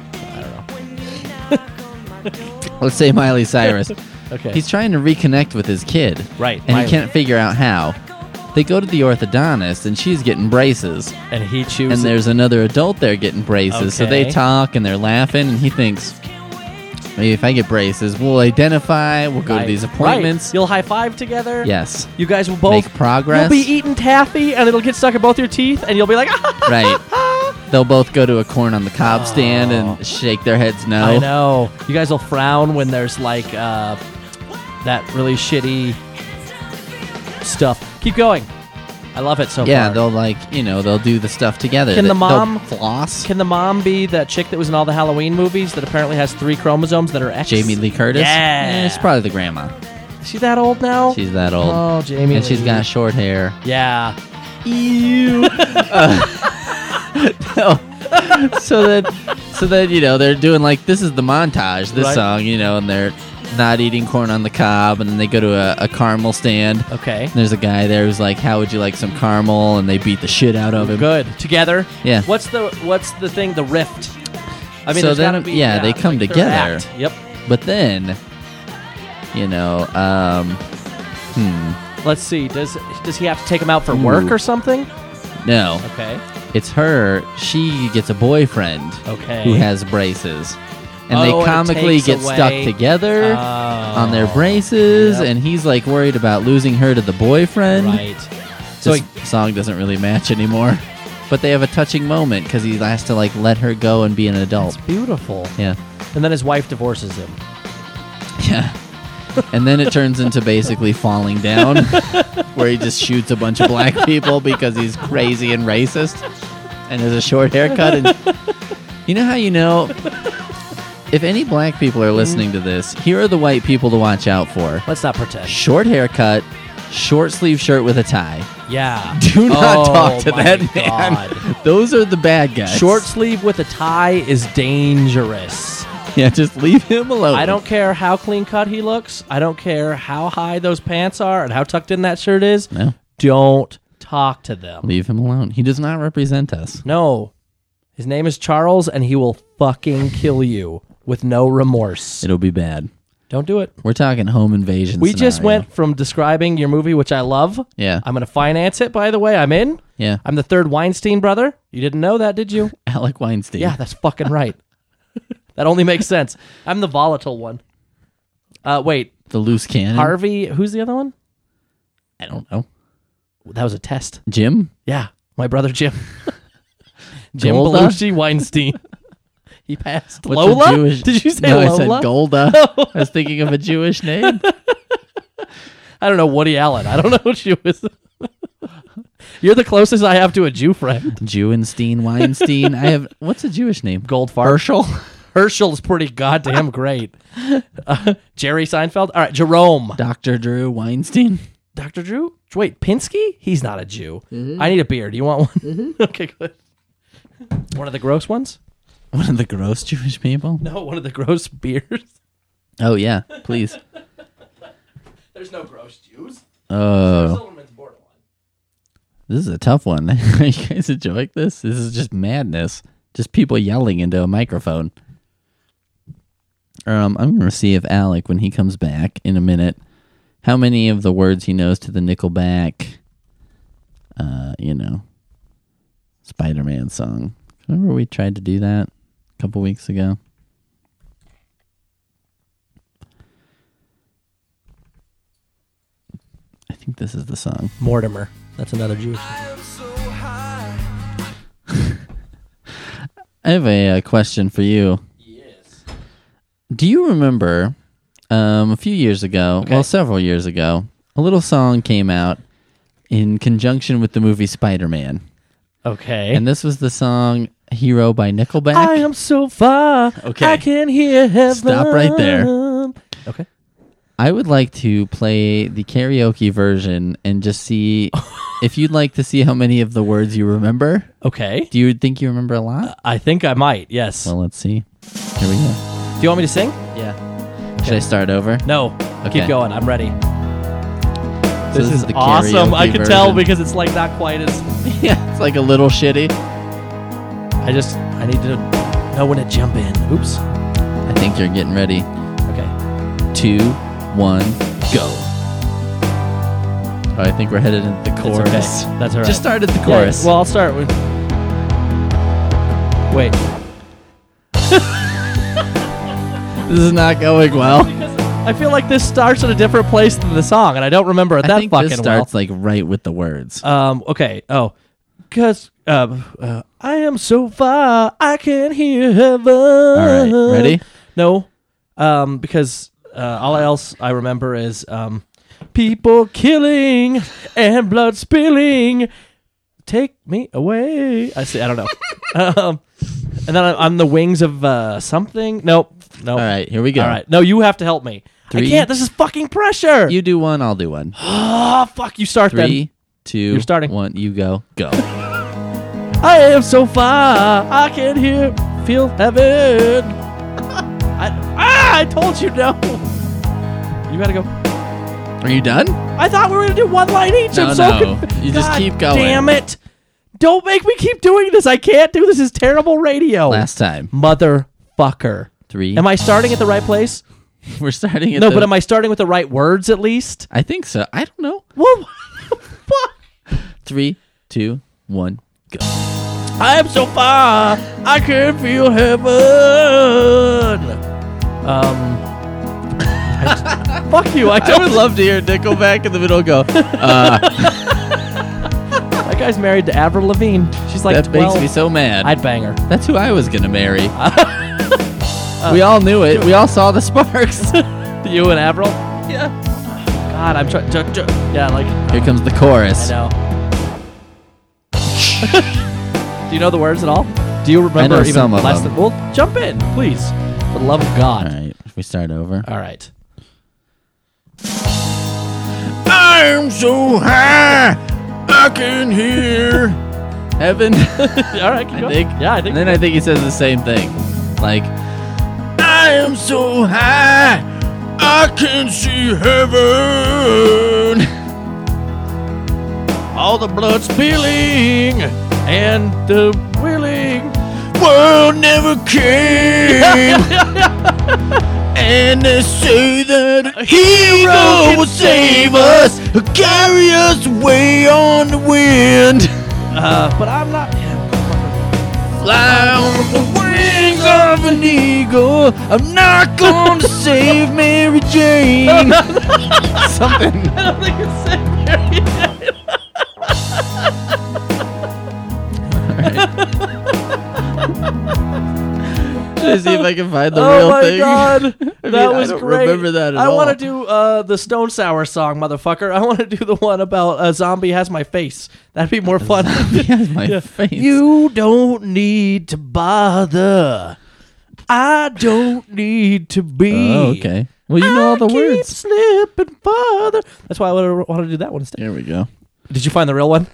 Let's say Miley Cyrus. Okay. He's trying to reconnect with his kid. Right, And Miley. he can't figure out how. They go to the orthodontist, and she's getting braces. and he chooses. And there's another adult there getting braces. So they Okay. talk, and they're laughing, and he thinks, maybe if I get braces, we'll identify, we'll go to these appointments. Right. You'll high five together. Yes. You guys will both Make progress. You'll be eating taffy, and it'll get stuck in both your teeth, and you'll be like, Right. They'll both go to a corn on the cob stand and shake their heads no. I know. You guys will frown when there's like that really shitty stuff. Keep going. I love it so Yeah, far. they'll they'll do the stuff together. Can the They'll mom- floss? Can the mom be that chick that was in all the Halloween movies that apparently has 3 chromosomes that are X? Jamie Lee Curtis? Yeah. It's probably the grandma. Is she that old now? She's that old. Oh, Jamie. And she's Lee. got short hair. Yeah. Ew. So that they're doing like, this is the montage, this Right. song, and they're not eating corn on the cob, and then they go to a caramel stand. Okay. And there's a guy there who's like, how would you like some caramel? And they beat the shit out of him. Good. Together. Yeah. What's the thing? The rift. I mean, So there's then, gotta be. yeah, they come their together. act. Yep. But then, Let's see. Does he have to take him out for work Ooh. or something? no, Okay. it's her. She gets a boyfriend Okay. who has braces. And Oh, they and it comically takes get stuck away- together on their braces, Yep. and he's like worried about losing her to the boyfriend. Right. So the song doesn't really match anymore. But they have a touching moment because he has to like let her go and be an adult. It's beautiful. Yeah. And then his wife divorces him. Yeah. And then it turns into basically Falling Down, where he just shoots a bunch of black people because he's crazy and racist and has a short haircut. And you know how if any black people are listening to this, here are the white people to watch out for. Let's not pretend. Short haircut, Short sleeve shirt with a tie. Yeah. Do not talk to my that God. man. Those are the bad guys. Short sleeve with a tie is dangerous. Yeah, just leave him alone. I don't care how clean cut he looks. I don't care how high those pants are and how tucked in that shirt is. No. Don't talk to them. Leave him alone. He does not represent us. No. His name is Charles, and he will fucking kill you with no remorse. It'll be bad. Don't do it. We're talking home invasion We just scenario. went from describing your movie, which I love. Yeah. I'm going to finance it, by the way. I'm in. Yeah. I'm the third Weinstein brother. You didn't know that, did you? Alec Weinstein. Yeah, that's fucking right. That only makes sense. I'm the volatile one. Wait. The loose cannon. Harvey, who's the other one? I don't know. That was a test. Jim? Yeah, my brother Jim. Jim Golda? Belushi Weinstein. He passed. What's Lola? a Jewish... Did you say no, Lola? I said Golda. I was thinking of a Jewish name. I don't know, Woody Allen. I don't know what you is. You're the closest I have to a Jew friend. Jewenstein, Weinstein. I have... What's a Jewish name? Goldfarb. Herschel? Herschel's pretty goddamn great. Jerry Seinfeld. All right, Jerome. Dr. Drew Weinstein? Dr. Drew? Wait, Pinsky? He's not a Jew. I need a beer. Do you want one? Okay, good. One of the gross ones? One of the gross Jewish people? No, one of the gross beers. Oh, yeah. Please. There's no gross Jews. Oh. Silverman's borderline. This is a tough one. Are you guys enjoying this? This is just madness. Just people yelling into a microphone. I'm going to see if Alec, when he comes back in a minute, how many of the words he knows to the Nickelback, Spider-Man song. Remember we tried to do that a couple weeks ago? I think this is the song. Mortimer. That's another Jewish name. I have a question for you. Yes. Do you remember a few years ago, several years ago, a little song came out in conjunction with the movie Spider-Man. Okay. And this was the song Hero by Nickelback. I am so far, Okay. I can hear heaven. Stop right there. Okay. I would like to play the karaoke version and just see if you'd like to see how many of the words you remember. Okay. Do you think you remember a lot? I think I might, yes. Well, let's see. Here we go. Do you want me to sing? Yeah. Should I start over? No. Okay. Keep going. I'm ready. So This is the awesome. karaoke I can tell version. because it's like not quite as... Yeah, it's like a little shitty. I need to know when to jump in. Oops. I think you're getting ready. Okay. 2, 1, go. Oh, I think we're headed into the It's chorus. okay. That's all right. Just start at the Yeah, chorus. well, I'll start with... Wait. This is not going well. I feel like this starts at a different place than the song, and I don't remember it I that think fucking this starts like right with the words. well. Okay. Oh. Because I am so far, I can hear heaven. All right, ready? No. Because all else I remember is people killing and blood spilling. Take me away. I don't know. And then I'm the wings of something. Nope. All right, here we go. All right. No, you have to help me. 3. I can't. This is fucking pressure. You do one, I'll do one. Oh, fuck. You start 3, 2, You're starting. 1, you go. Go. then. I am so far. I can feel heaven. I told you no. You gotta go. Are you done? I thought we were gonna do one line each. No, I'm so no. You just God keep going. Damn it! Don't make me keep doing this. I can't do this. Is terrible radio. Last time. Motherfucker. 3. Am I starting at the right place? We're starting at No, the... but am I starting with the right words at least? I think so. I don't know. Well, fuck. 3, 2, 1, go. I am so far, I can feel heaven. Fuck you. I I don't. would love to hear Nickelback in the middle go. That guy's married to Avril Lavigne. She's like That 12. makes me so mad. I'd bang her. That's who I was going to marry. We all knew it. We all saw the sparks. You and Avril? Yeah. God, I'm trying. Yeah, like. Here comes the chorus. I know. Do you know the words at all? Do you remember know even some of less them. than? Well, jump in, please. For the love of God. All right. We start over. All right. I I'm so high, I can hear heaven. All right, keep I going. think. Yeah, I think. And then I think he says the same thing. Like, I am so high, I can see heaven. All the blood spilling and the willing. World never came. And they say that a hero will save us, carry us away on the wind. But I'm not. Fly on the wings of an eagle. I'm not gonna save Mary Jane. Something. I don't think it's St. Mary Jane. Should I see if I can find the Oh real my thing? god, I mean, that was I don't great. remember that at I all. want to do the Stone Sour song, motherfucker. I want to do the one about a zombie has my face. That'd be more fun. He has my face. You don't need to bother. I don't need to be. Oh, okay. Well, you know all the keep words. slipping farther. That's why I want to do that one instead. Here we go. Did you find the real one?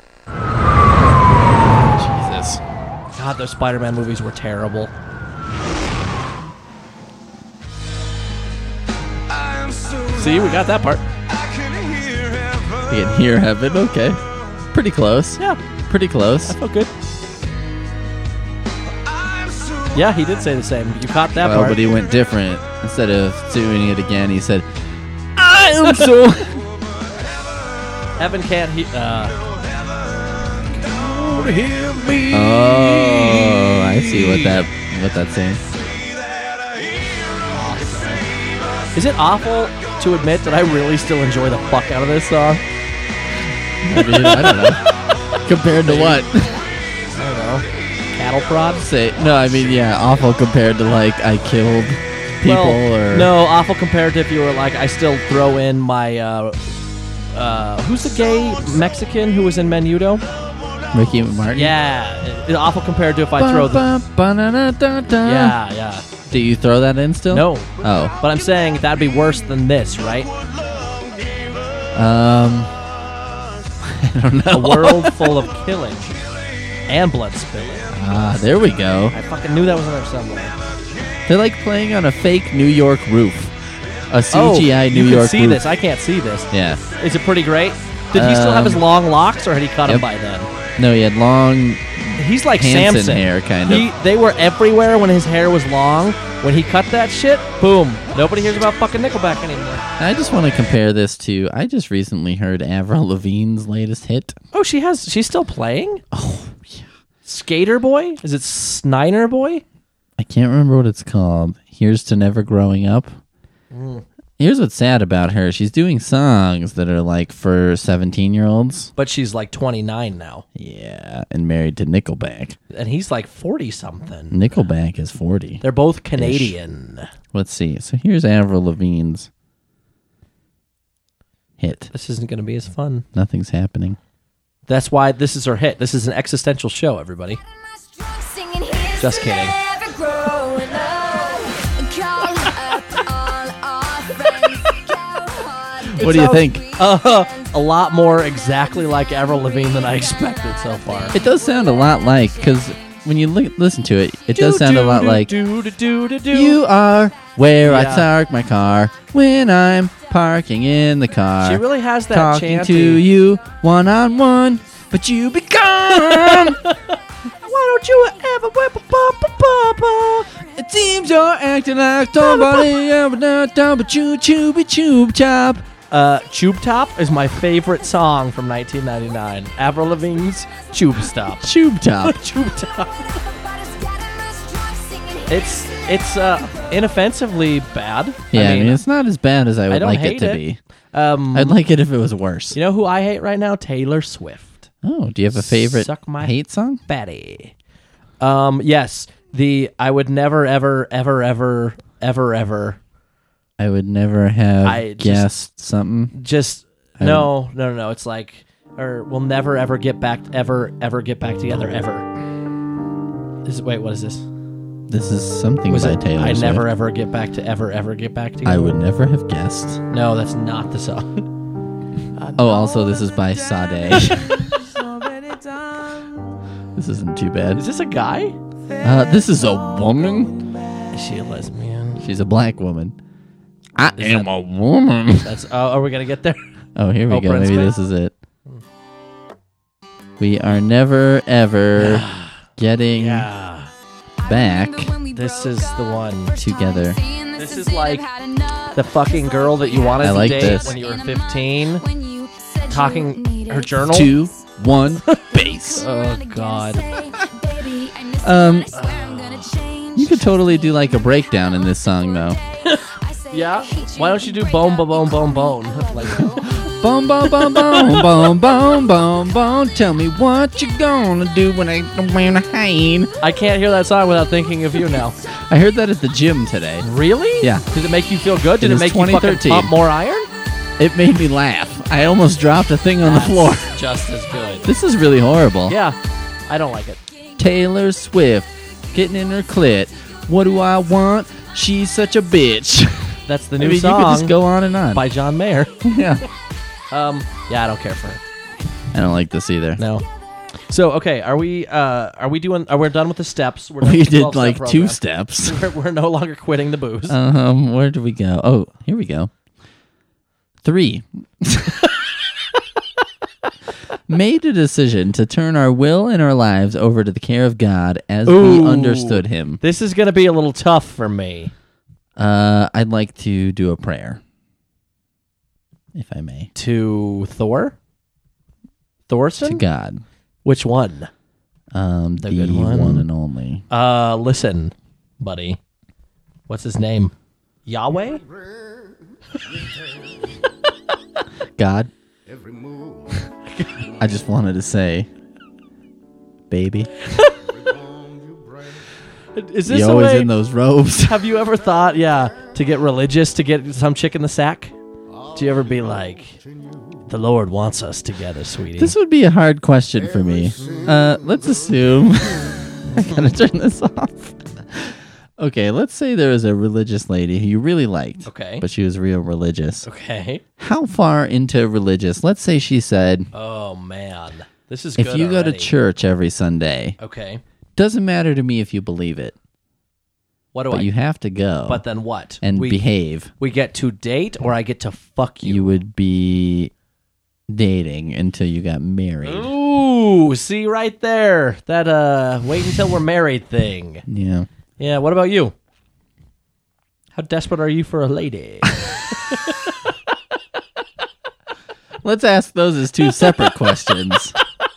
Jesus. God, those Spider-Man movies were terrible. See, we got that part. You can hear heaven. Okay. Pretty close. Yeah, Pretty close. that felt good. Yeah, he did say the same. You caught that Well, part. but he went different. Instead of doing it again, he said, I am so... Evan can't hear me. Oh, I see what that's saying. Is it awful to admit that I really still enjoy the fuck out of this song? I mean, I don't know. Compared to what? I don't know. Cattle prod? No, I mean, yeah, awful compared to, like, I killed people or... No, awful compared to if you were like, I still throw in my, who's the gay Mexican who was in Menudo? Ricky Martin? Yeah, it's awful compared to if I throw the... Yeah. Do you throw that in still? No. Oh. But I'm saying that'd be worse than this, right? I don't know. A world full of killing and blood spilling. Ah, there we go. I fucking knew that was in there somewhere. They're like playing on a fake New York roof. A CGI New you York can see roof. this. I can't see this. Yeah. Is it pretty great? Did he still have his long locks, or had he cut them by then? No, he had long He's like Hanson Samson. hair, kind of. They were everywhere when his hair was long. When he cut that shit, boom. Nobody hears about fucking Nickelback anymore. I just want to compare this to... I just recently heard Avril Lavigne's latest hit. Oh, she's still playing? Oh, yeah. Skater Boy? Is it Snyder Boy? I can't remember what it's called. Here's to Never Growing Up. Here's what's sad about her. She's doing songs that are like for 17-year-olds. But she's like 29 now. Yeah, and married to Nickelback. And he's like 40-something. Nickelback is 40. They're both Canadian. Let's see. So here's Avril Lavigne's hit. This isn't going to be as fun. Nothing's happening. That's why this is her hit. This is an existential show, everybody. Just kidding. What do you think? A lot more exactly like Avril Lavigne than I expected so far. It does sound a lot like, because when you listen to it, it does sound a lot like, you are where I Yeah. park my car when I'm parking in the car. She really has that talking chanty. to you one-on-one, but you be gone. Why don't you ever whip a papa? It seems you're acting like somebody ever done, but you be tube chop. Tube Top is my favorite song from 1999. Avril Lavigne's Tube Stop. Tube top. Tube Top. It's inoffensively bad. Yeah, I mean, it's not as bad as I would don't like it hate to it. be. Um, I'd like it if it was worse. you know who I hate right now? Taylor Swift. Oh, do you have a favorite Suck my hate song? Betty. Yes. I would never, ever, ever, ever, ever, ever. I would never have I just- guessed something. Just no. It's like, or we'll never, ever get back, ever get back together, ever. Wait, what is this? This is something Was by it? Taylor I Swift. never, ever get back to ever get back together. I would never have guessed. No, that's not the song. Oh, also, this is by Sade. This isn't too bad. Is this a guy? This is a woman. Is she a lesbian? She's a black woman. I am a woman. That's. Are we gonna get there? Oh, here we go. Prince Maybe Bay? this is it. We are never, ever getting back This is the one. together. This is like the fucking girl that you wanted I like to date this. when you were 15. Talking her journal. 2, 1, base. Oh God. You could totally do like a breakdown in this song, though. Yeah. Why don't you do bone, bone, bone, bone? Like, Boom, boom, boom, boom, boom, boom, boom, boom. Tell me what you gonna do when I don't wear a hide. I can't hear that song without thinking of you now. I heard that at the gym today. Really? Yeah. Did it make you feel good? Did It it is make you fucking 2013. pump more iron? It made me laugh. I almost dropped a thing on the floor. Just as good. This is really horrible. Yeah. I don't like it. Taylor Swift getting in her clit. What do I want? She's such a bitch. That's the I new mean, you could song just go on and on. by John Mayer. Yeah. Yeah, I don't care for it. I don't like this either. No. So okay, are we done with the steps? We're done We with the did 12-step like program. 2 steps. We're no longer quitting the booze. Where do we go? Oh, here we go. 3. Made a decision to turn our will and our lives over to the care of God as Ooh. we understood him. This is going to be a little tough for me. I'd like to do a prayer, if I may. To Thor? Thorson? To God. Which one? The good one. one and only. Listen, buddy. What's his name? Yahweh? God. I just wanted to say, baby. Is this You a always way? in those robes. Have you ever thought, to get religious, to get some chick in the sack? Do you ever be like, the Lord wants us together, sweetie? This would be a hard question for me. Let's assume. I gotta turn this off. Okay, let's say there was a religious lady who you really liked. Okay. But she was real religious. Okay. How far into religious? Let's say she said, Oh, man. This is if good you go to already. church every Sunday, Okay. doesn't matter to me if you believe it, What do but I... you have to go. But then what? and we behave. We get to date, or I get to fuck you? You would be dating until you got married. Ooh, see right there. That wait until we're married thing. Yeah. Yeah, what about you? How desperate are you for a lady? Let's ask those as 2 separate questions.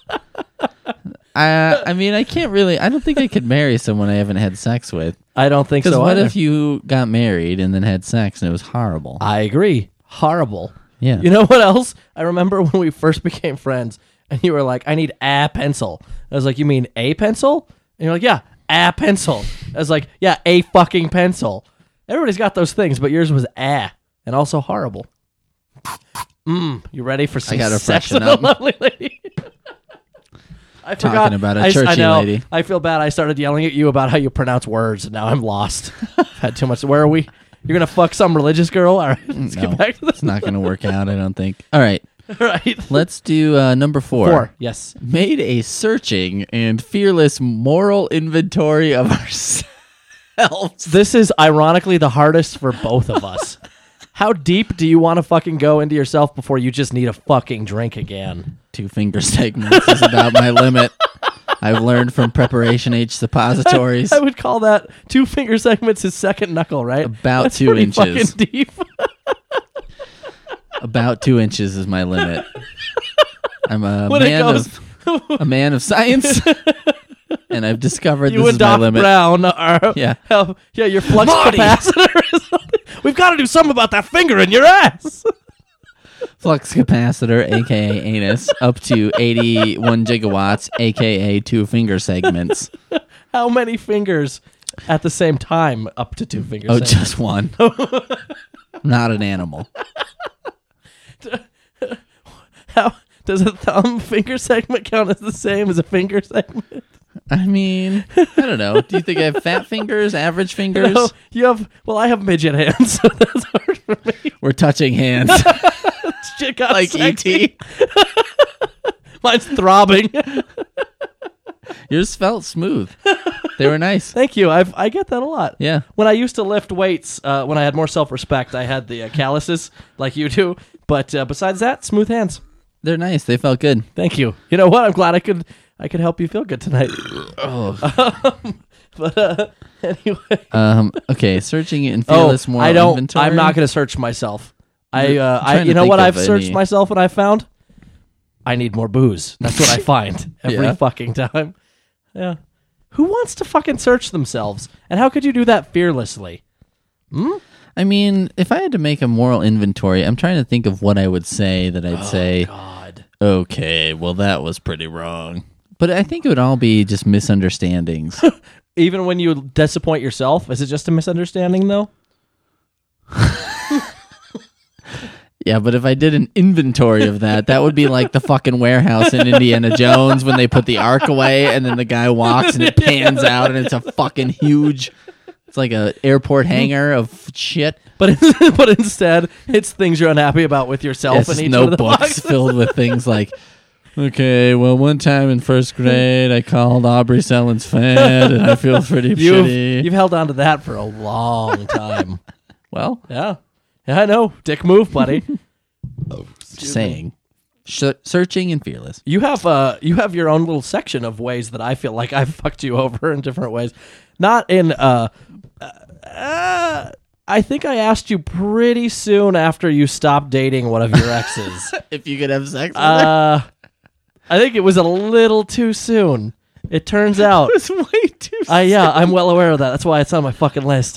I mean, I can't really. I don't think I could marry someone I haven't had sex with. I don't think Because so what either. if you got married and then had sex and it was horrible? I agree. Horrible. Yeah. You know what else? I remember when we first became friends and you were like, I need a pencil. I was like, you mean a pencil? And you're like, yeah, a pencil. I was like, yeah, a fucking pencil. Everybody's got those things, but yours was and also horrible. You ready for some I gotta sex freshen with a up. lovely lady? I Talking forgot. about a I churchy know. lady. I feel bad. I started yelling at you about how you pronounce words, and now I'm lost. I've had too much. Where are we? You're gonna fuck some religious girl? All right, let's No, get back to this. it's not going to work out, I don't think. All right. All right. Let's do number 4. 4. Yes. Made a searching and fearless moral inventory of ourselves. This is ironically the hardest for both of us. How deep do you want to fucking go into yourself before you just need a fucking drink again? 2 finger segments is about my limit. I've learned from Preparation H suppositories. I would call that 2 finger segments his second knuckle, right? About That's 2 pretty inches. fucking deep. About 2 inches is my limit. I'm a When it man goes- of science, and I've discovered You this and is my Doc limit. Brown are Yeah. your flux Marty! capacitor is we've got to do something about that finger in your ass. Flux capacitor, aka anus, up to 81 gigawatts, aka 2 finger segments. How many fingers at the same time up to 2 fingers? Oh, just one. Not an animal. How does a thumb finger segment count as the same as a finger segment? I mean, I don't know. Do you think I have fat fingers, average fingers? No, you have. Well, I have midget hands, so that's hard for me. We're touching hands. Shit got Like sexy. E.T. Mine's throbbing. Yours felt smooth. They were nice. Thank you. I get that a lot. Yeah. When I used to lift weights, when I had more self-respect, I had the calluses like you do. But besides that, smooth hands. They're nice. They felt good. Thank you. You know what? I'm glad I could help you feel good tonight. But anyway. Okay, searching in Fearless more I don't. inventory. I'm not going to search myself. trying to You know think what of I've searched any- myself and I found? I need more booze. That's what I find every Yeah. fucking time. Yeah. Who wants to fucking search themselves? And how could you do that fearlessly? I mean, if I had to make a moral inventory, I'm trying to think of what I would say that I'd say, God. okay, well, that was pretty wrong. But I think it would all be just misunderstandings. Even when you disappoint yourself, is it just a misunderstanding though? Yeah, but if I did an inventory of that, that would be like the fucking warehouse in Indiana Jones when they put the ark away and then the guy walks and it pans out and it's a fucking huge, it's like a airport hangar of shit. But but instead, it's things you're unhappy about with yourself It's and just each one of the notebooks boxes. filled with things like, okay, well, one time in first grade, I called Aubrey Sellens fat and I feel pretty shitty. You've held on to that for a long time. Well, Yeah. Yeah, I know. Dick move, buddy. just saying. Searching and Fearless. You have your own little section of ways that I feel like I've fucked you over in different ways. Not in I think I asked you pretty soon after you stopped dating one of your exes. If you could have sex with her. I think it was a little too soon. It turns out. It's way too Yeah, I'm well aware of that. That's why it's on my fucking list.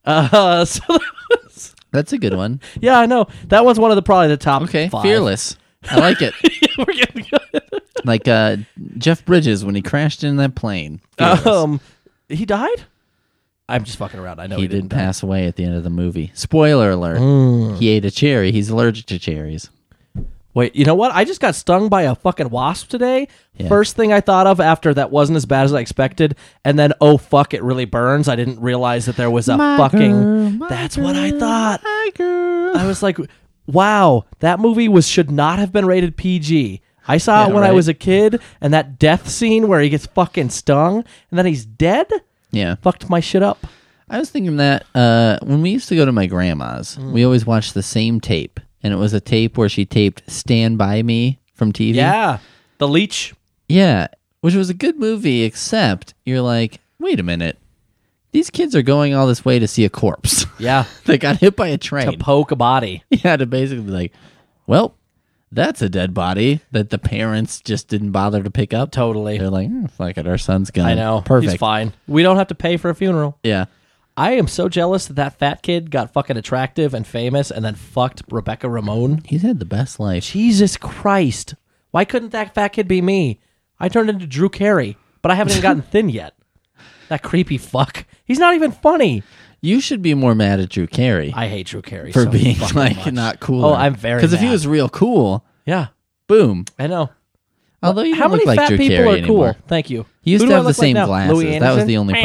So That's a good one. yeah, I know. That one's one of probably the top Okay, 5. Fearless. I like it. We're getting good. Like Jeff Bridges when he crashed in that plane. Fearless. He died? I'm just fucking around. I know He he did didn't die. pass away at the end of the movie. Spoiler alert. Mm. He ate a cherry. He's allergic to cherries. Wait, you know what? I just got stung by a fucking wasp today. Yeah. First thing I thought of after that wasn't as bad as I expected, and then oh fuck, it really burns. I didn't realize that there was a That's what I thought. My girl. I was like, wow, that movie should not have been rated PG. I saw it Yeah, when I right. was a kid, and that death scene where he gets fucking stung and then he's dead Yeah. fucked my shit up. I was thinking that when we used to go to my grandma's, we always watched the same tape. And it was a tape where she taped Stand By Me from TV. Yeah, The Leech. Yeah, which was a good movie, except you're like, wait a minute. These kids are going all this way to see a corpse. Yeah, They got hit by a to train. poke a body. Yeah, to basically be like, well, that's a dead body that the parents just didn't bother to pick up. Totally. They're like, fuck it, our son's gone. I know. Perfect. He's fine. We don't have to pay for a funeral. Yeah. I am so jealous that fat kid got fucking attractive and famous and then fucked Rebecca Ramon. He's had the best life. Jesus Christ. Why couldn't that fat kid be me? I turned into Drew Carey, but I haven't even gotten thin yet. That creepy fuck. He's not even funny. You should be more mad at Drew Carey I hate Drew Carey for so being fucking like much. not cool. Oh, I'm very Because if he mad. was real cool, Yeah, boom. I know. Although you How don't many look like fat Drew people Carey are anymore. cool? Thank you. He used Who to do I have the look like same now? glasses. Louis That was Anderson? the only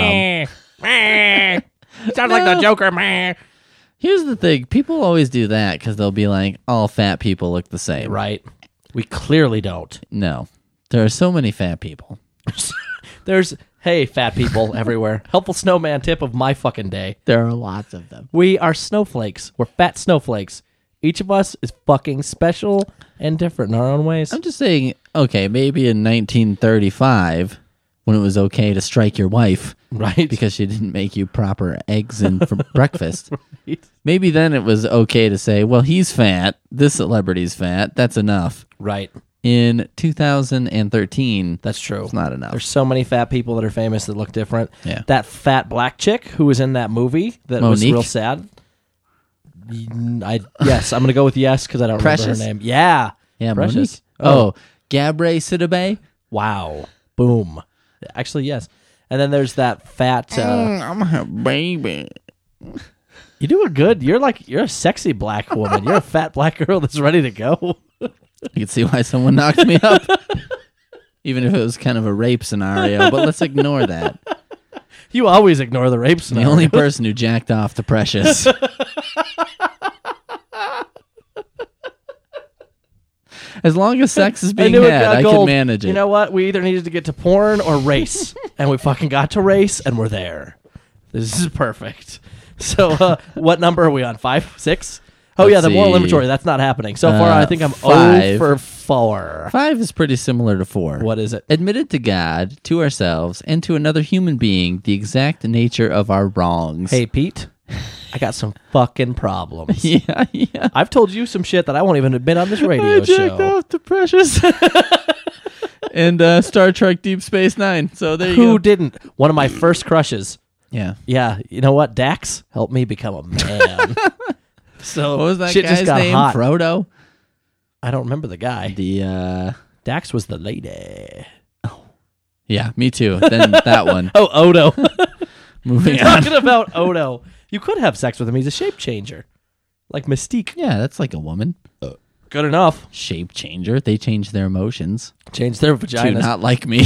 problem. Sounds like the Joker, man. Here's the thing. People always do that because they'll be like, all fat people look the same. Right. We clearly don't. No. There are so many fat people. There's, hey, fat people everywhere. Helpful snowman tip of my fucking day. There are lots of them. We are snowflakes. We're fat snowflakes. Each of us is fucking special and different in our own ways. I'm just saying, okay, maybe in 1935, when it was okay to strike your wife Right. because she didn't make you proper eggs and for breakfast, Right. maybe then it was okay to say, well, he's fat, this celebrity's fat, that's enough. Right. In 2013, That's true. it's not enough. There's so many fat people that are famous that look different. Yeah. That fat black chick who was in that movie that was Monique? real sad. Yes, I'm going to go with yes because I don't remember Precious? her name. Yeah. Yeah, Precious. Monique. Oh, Gabre Sidibe? Wow. Boom. Actually, yes. And then there's that fat. I'm her baby. You do it good. You're a sexy black woman. You're a fat black girl that's ready to go. You can see why someone knocked me up. Even if it was kind of a rape scenario, but let's ignore that. You always ignore the rape The scenario. only person who jacked off to Precious. As long as sex is I being knew it had, got I gold. can manage it. You know what? We either needed to get to porn or race, and we fucking got to race, and we're there. This is perfect. So, what number are we on? 5, 6? Oh, Let's yeah, the moral see. inventory. That's not happening. So far, I think I'm 5. 0 for 4. 5 is pretty similar to 4. What is it? Admitted to God, to ourselves, and to another human being the exact nature of our wrongs. Hey, Pete, I got some fucking problems. Yeah. I've told you some shit that I won't even admit on this I radio jacked show. off to Precious. And Star Trek Deep Space Nine. So there you Who go. didn't? One of my first crushes. Yeah. Yeah, you know what? Dax helped me become a man. So What was that shit guy's just got name? hot. Frodo? I don't remember the guy. The Dax was the lady. yeah, me too. Then that one. Oh, Odo. Moving on. Talking about Odo. You could have sex with him. He's a shape changer. Like Mystique. Yeah, that's like a woman. Good enough. Shape changer. They change their emotions Change their to vaginas. not like me.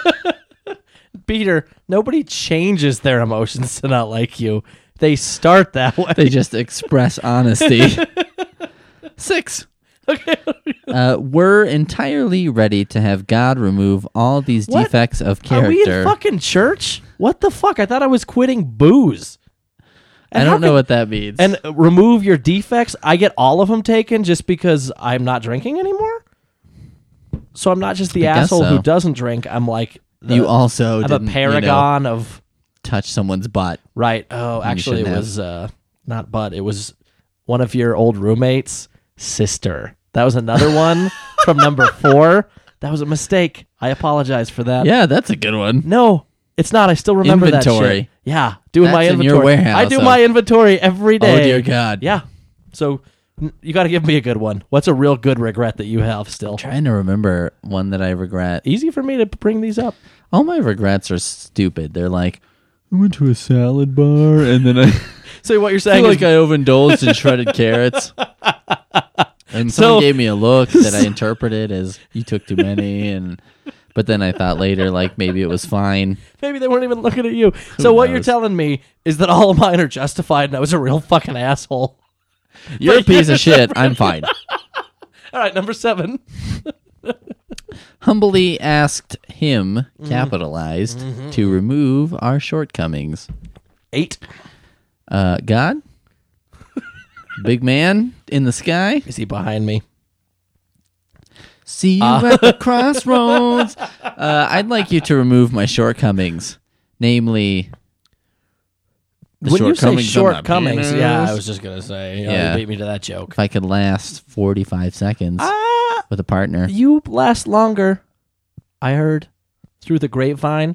Peter, nobody changes their emotions to not like you. They start that way. They just express honesty. 6. Okay. We're entirely ready to have God remove all these What? defects of Are we in character. fucking church? What the fuck? I thought I was quitting booze. I don't know what that means. And remove your defects. I get all of them taken just because I'm not drinking anymore. So I'm not just the I guess asshole so. who doesn't drink. I'm like you also I'm didn't, a paragon of touch someone's butt. right. Oh, actually, it shouldn't was not Bud. It was one of your old roommates' sister. That was another one from number 4. That was a mistake. I apologize for that. Yeah, that's a good one. No, it's not. I still remember that Inventory. shit. Yeah, doing my That's in inventory. your warehouse, I do so- my inventory every day. Oh, dear God. Yeah. So you got to give me a good one. What's a real good regret that you have still? Trying to remember one that I regret. Easy for me to bring these up. All my regrets are stupid. They're like, I went to a salad bar and then I So what you're saying feel is like I overindulged in shredded carrots. And So- someone gave me a look that I interpreted as you took too many, but then I thought later like maybe it was fine. maybe they weren't even looking at you. So what you're knows? telling me is that all of mine are justified and I was a real fucking asshole. You're a piece of shit. I'm fine. All right, number 7. Humbly asked him, Mm-hmm. capitalized, to remove our shortcomings. 8. God? Big man in the sky? Is he behind me? See you at the crossroads. I'd like you to remove my shortcomings, namely the When you say shortcomings. of my shortcomings, penis. yeah, I was just going to say. You Yeah. beat me to that joke. If I could last 45 seconds with a partner. You last longer, I heard, through the grapevine.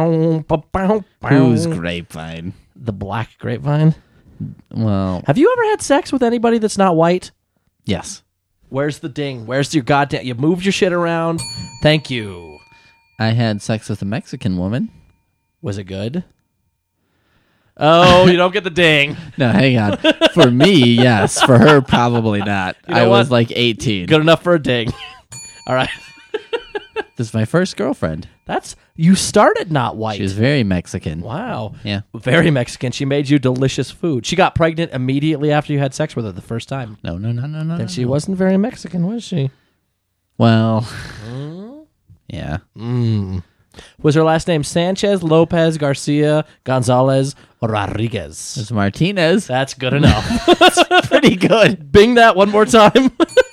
Who's grapevine? The black grapevine. Well, Have you ever had sex with anybody that's not white? yes. Where's the ding? Where's your goddamn... You moved your shit around. Thank you. I had sex with a Mexican woman. Was it good? Oh, you don't get the ding. No, hang on. For me, yes. For her, probably not. You know I was what? like 18. Good enough for a ding. All right. This is my first girlfriend. That's... You started not white. She was very Mexican. Wow. Yeah. Very Mexican. She made you delicious food. She got pregnant immediately after you had sex with her the first time. No. Then she wasn't very Mexican, was she? Well, yeah. Was her last name Sanchez, Lopez, Garcia, Gonzalez, or Rodriguez? It's Martinez. That's good enough. Pretty good. Bing that one more time.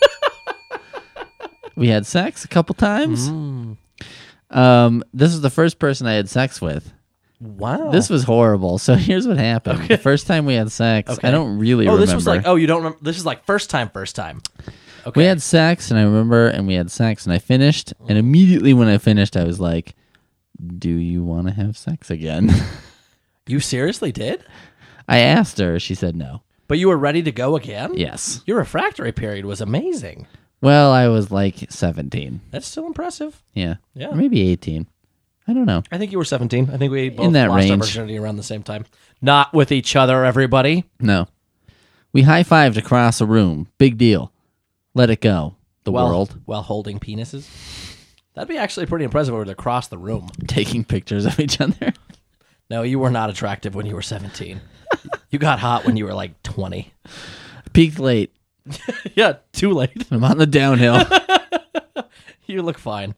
We had sex a couple times. This is the first person I had sex with. Wow. This was horrible. So here's what happened. The first time we had sex, Okay. I don't really Oh, remember. this was like, you don't remember. This is like first time. Okay. We had sex, and I remember, and we had sex, and I finished, and immediately when I finished, I was like, do you want to have sex again? You seriously did? I asked her. She said no. But you were ready to go again? Yes. Your refractory period was amazing. Well, I was like 17. That's still impressive. Yeah. Yeah. Or maybe 18. I don't know. I think you were 17. I think we both In that lost our range. virginity around the same time. Not with each other, everybody. No. We high-fived across a room. Big deal. Let it go. The world. While holding penises. That'd be actually pretty impressive if we were to cross the room. Taking pictures of each other. No, you were not attractive when you were 17. You got hot when you were like 20. Peaked late. Yeah, too late. I'm on the downhill. You look fine.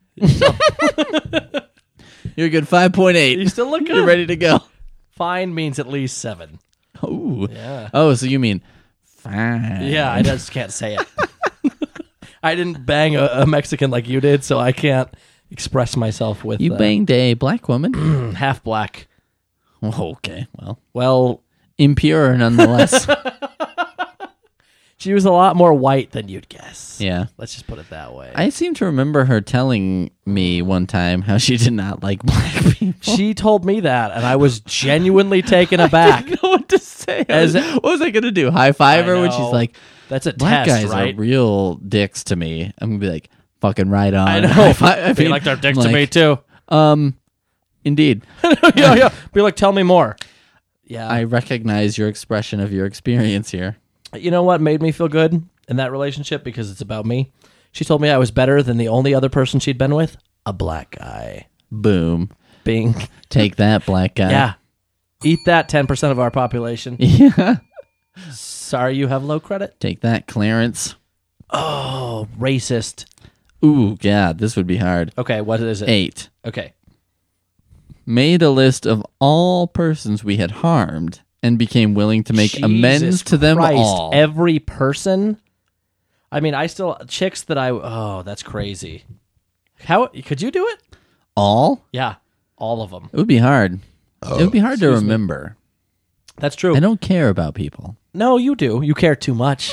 You're a good 5.8. You still look good. You're ready to go. Fine means at least 7. Oh. Yeah. Oh, so you mean fine. Yeah, I just can't say it. I didn't bang a Mexican like you did, so I can't express myself with... You banged a black woman? half black. Oh, okay, Well, impure nonetheless. she was a lot more white than you'd guess. Yeah. Let's just put it that way. I seem to remember her telling me one time how she did not like black people. She told me that, and I was genuinely taken aback. I didn't know what to say. What was I going to do? High five her when she's know. like, That's a black test, guys right? are real dicks to me. I'm going to be like, fucking right on. I know. High five. They like their dicks I'm to me, like, too. Indeed. yeah. Be like, tell me more. Yeah. I recognize your expression of your experience here. You know what made me feel good in that relationship? Because it's about me. She told me I was better than the only other person she'd been with, a black guy. Boom. Bing. Take that, black guy. Yeah. Eat that, 10% of our population. Yeah. Sorry you have low credit. Take that, Clarence. Oh, racist. Ooh, God, this would be hard. Okay, what is it? 8. Okay. Made a list of all persons we had harmed and became willing to make amends Jesus to them Christ, all. Every person? I mean, chicks that that's crazy. How, could you do it? All? Yeah, all of them. It would be hard. It would be hard to remember. That's true. I don't care about people. No, you do. You care too much.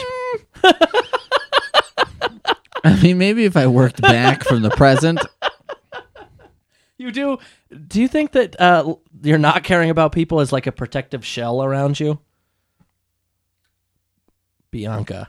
I mean, maybe if I worked back from the present. You do. Do you think that you're not caring about people is like a protective shell around you? Bianca.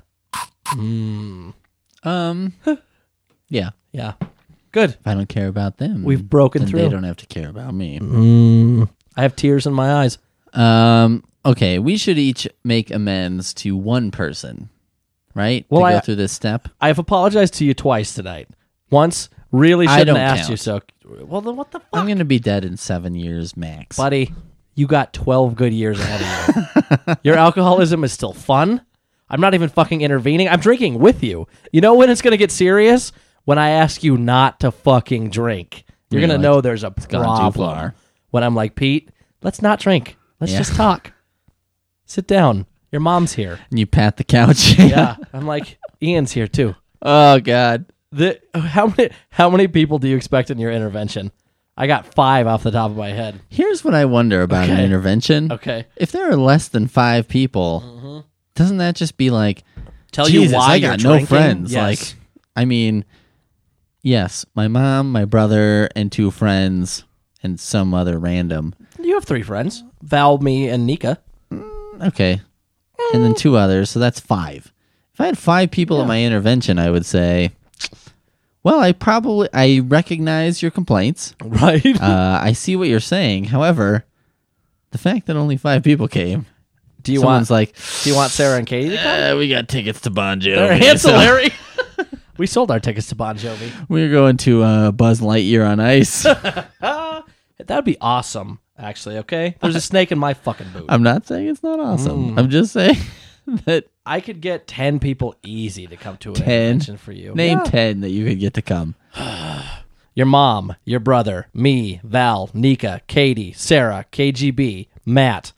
Yeah. Yeah. Good. If I don't care about them, We've broken then through. They don't have to care about me. I have tears in my eyes. Okay, we should each make amends to one person, right? Well, to I- go through this step. I have apologized to you twice tonight. Once, really I shouldn't don't have asked count. you so. Well, then what the fuck? I'm going to be dead in 7 years max. Buddy, you got 12 good years ahead of you. Your alcoholism is still fun. I'm not even fucking intervening. I'm drinking with you. You know when it's going to get serious? When I ask you not to fucking drink. You're You're going to like, know there's a gone too problem. far. When I'm like, Pete, let's not drink. Let's Yeah. just talk. Sit down. Your mom's here. And you pat the couch. Yeah. I'm like, Ian's here too. Oh, God. How many people do you expect in your intervention? I got 5 off the top of my head. Here's what I wonder about an Okay. intervention. Okay. If there are less than 5 people, doesn't that just be like, Tell Jesus, you why I you're got no drinking? friends. Yes. Like, I mean, yes, my mom, my brother, and 2 friends, and some other random. You have 3 friends. Val, me, and Nika. Okay. And then 2 others, so that's 5. If I had 5 people at my intervention, I would say, well, I recognize your complaints. Right. I see what you're saying. However, the fact that only 5 people came, do you someone's want like, Do you want Sarah and Katie to come? we got tickets to Bon Jovi. They're ancillary. We sold our tickets to Bon Jovi. We're going to Buzz Lightyear on Ice. That would be awesome, actually, okay? There's a snake in my fucking boot. I'm not saying it's not awesome. I'm just saying that I could get 10 people easy to come to an 10? intervention for you. name Yeah. 10 that you could get to come. Your mom, your brother, me, Val, Nika, Katie, Sarah, KGB, Matt.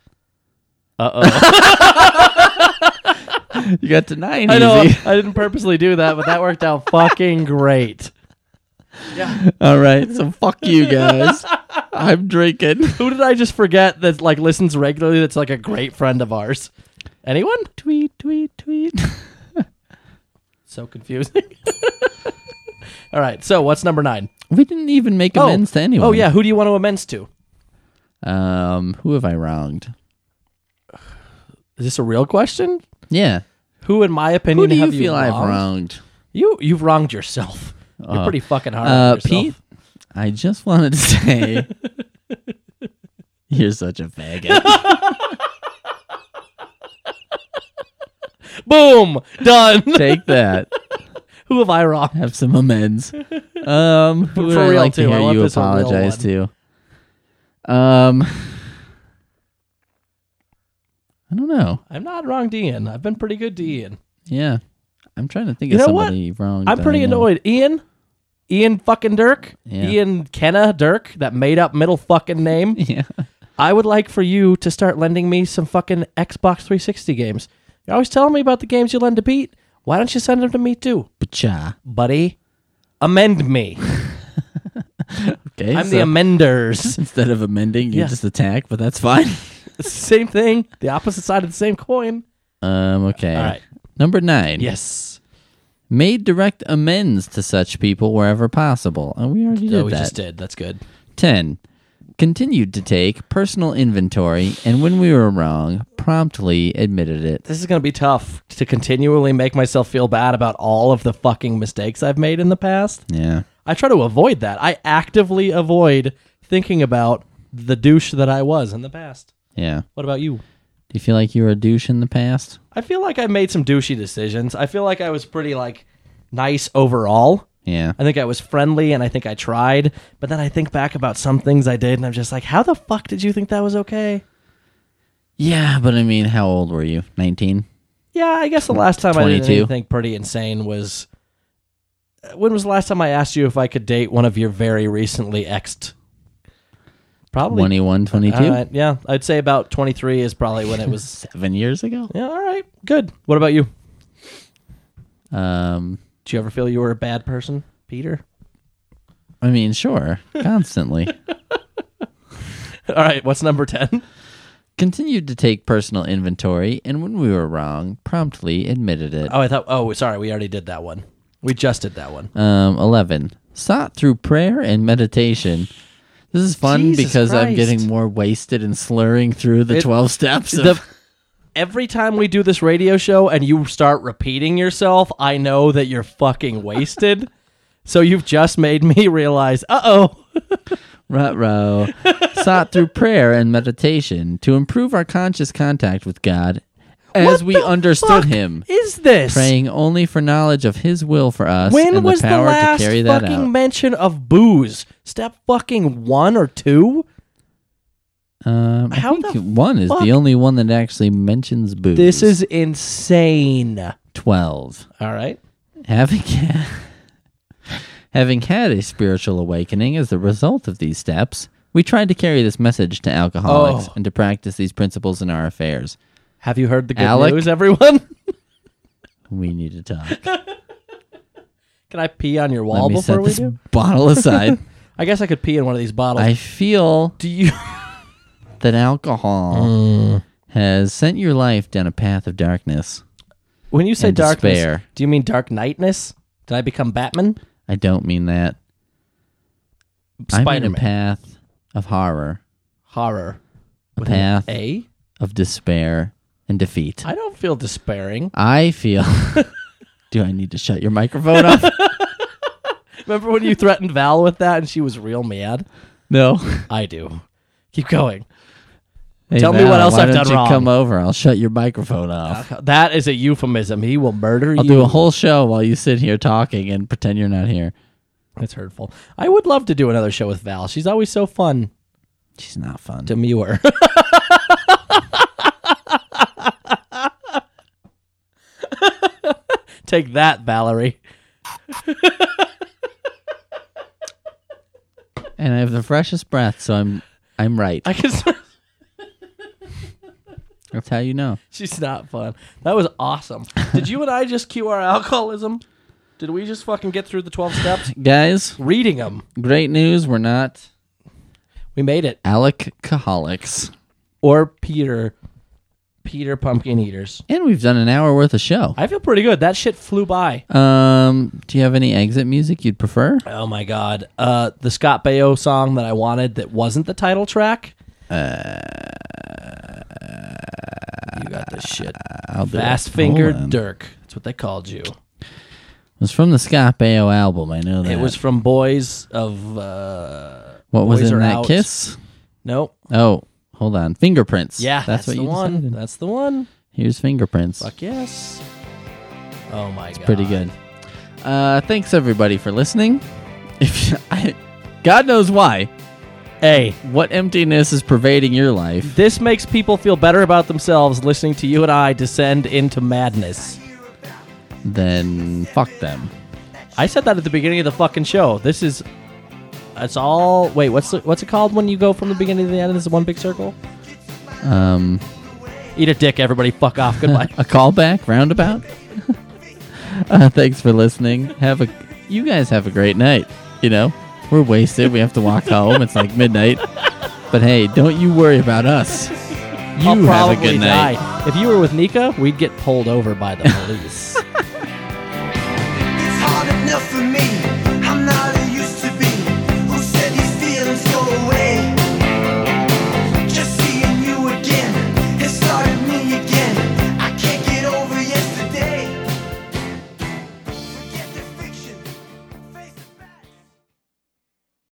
You got to 9 I know, easy. I didn't purposely do that, but that worked out fucking great. All right, so fuck you guys. I'm drinking. Who did I just forget that like listens regularly that's like a great friend of ours? Anyone? Tweet, tweet, tweet. So confusing. All right, so what's number 9? We didn't even make amends to anyone. Oh, yeah, who do you want to amends to? Who have I wronged? Is this a real question? Yeah. Who, in my opinion, Who do you have feel I've wronged? wronged? You've wronged yourself. You're pretty fucking hard on yourself. Pete, I just wanted to say you're such a faggot. Boom! Done. Take that. Who have I wronged? Have some amends. Who would For I real, like to too. I hear want you this a real apologize one. to? I don't know. I'm not wronged Ian. I've been pretty good to Ian. Yeah. I'm trying to think You of know what? somebody wrong. I'm that pretty I know. annoyed. Ian, Ian fucking Dirk, Yeah. Ian Kenna Dirk, that made up middle fucking name. Yeah. I would like for you to start lending me some fucking Xbox 360 games. You're always telling me about the games you lend to Pete. Why don't you send them to me too, Bacha. buddy? Amend me. Okay. I'm the amenders. Instead of amending, you Yeah. just attack, but that's fine. It's the same thing. The opposite side of the same coin. Okay. All right. Number 9. Yes. Made direct amends to such people wherever possible. And we already did we that. just did. That's good. 10. Continued to take personal inventory, and when we were wrong, promptly admitted it. This is going to be tough to continually make myself feel bad about all of the fucking mistakes I've made in the past. Yeah. I try to avoid that. I actively avoid thinking about the douche that I was in the past. Yeah. What about you? Do you feel like you were a douche in the past? I feel like I made some douchey decisions. I feel like I was pretty nice overall. Yeah. I think I was friendly and I think I tried, but then I think back about some things I did and I'm just like, how the fuck did you think that was okay? Yeah, but I mean, how old were you? 19? Yeah, I guess the last time I did 22. anything pretty insane was... When was the last time I asked you if I could date one of your very recently exed? Probably. 21, 22? Yeah, I'd say about 23 is probably when it was... 7 years ago? Yeah, all right, good. What about you? Um, Did you ever feel you were a bad person, Peter? I mean, sure. Constantly. All right, what's number 10? Continued to take personal inventory, and when we were wrong, promptly admitted it. Oh, sorry, we already did that one. We just did that one. 11. Sought through prayer and meditation. This is fun Jesus because I'm Christ. getting more wasted and slurring through the 12 steps. Every time we do this radio show and you start repeating yourself, I know that you're fucking wasted. So you've just made me realize, uh-oh. Ruh-roh. Sought through prayer and meditation to improve our conscious contact with God as What we the understood fuck Him, is this? praying only for knowledge of His will for us When and was the the power last to carry that fucking out. mention of booze? Step fucking 1 or 2? I How think the 1 is fuck? the only one that actually mentions booze. This is insane. 12. All right. Having had a spiritual awakening as a result of these steps, we tried to carry this message to alcoholics and to practice these principles in our affairs. Have you heard the good Alec? news, everyone? We need to talk. Can I pee on your wall Let me before set we this do? bottle aside. I guess I could pee in one of these bottles. I feel Do you... that alcohol has sent your life down a path of darkness. When you say And darkness, despair. do you mean dark nightness? Did I become Batman? I don't mean that. I'm in a Spider-Man. path of horror, Horror. a With an path A? of despair and defeat. I don't feel despairing. I feel... Do I need to shut your microphone off? Remember when you threatened Val with that and she was real mad? No. I do. Keep going. Hey, Tell me Val, what else why I've don't done you wrong. come over? I'll shut your microphone off. That is a euphemism. He will murder you. I'll do a whole show while you sit here talking and pretend you're not here. It's hurtful. I would love to do another show with Val. She's always so fun. She's not fun. Demure. Take that, Valerie. And I have the freshest breath, so I'm right. I can. That's how you know. She's not fun. That was awesome. Did you and I just cue our alcoholism? Did we just fucking get through the 12 steps? Guys, Reading them. great news. We're not We made it. alcoholics. Or Peter Pumpkin Eaters. And we've done an hour worth of show. I feel pretty good. That shit flew by. Do you have any exit music you'd prefer? Oh my god. The Scott Baio song that I wanted that wasn't the title track. You got this shit. I'll do Fast it. Fingered Hold on. Dirk. That's what they called you. It was from the Scott Baio album. I know that. It was from Boys of... What was Boys in Are that Out. Kiss? Nope. Oh, hold on. Fingerprints. Yeah, that's what the you one. decided. That's the one. Here's Fingerprints. Fuck yes. Oh my god. Pretty good. Thanks everybody for listening. God knows why. Hey, What emptiness is pervading your life? this makes people feel better about themselves listening to you and I descend into madness. Then fuck them. I said that at the beginning of the fucking show. It's all. Wait, what's it called when you go from the beginning to the end? This is one big circle. Eat a dick, everybody. Fuck off. Goodbye. A callback roundabout. Thanks for listening. You guys have a great night. You know, we're wasted. We have to walk home. It's like midnight. But hey, don't you worry about us. You I'll have a probably good night. die. If you were with Nika, we'd get pulled over by the police. It's hard enough for me.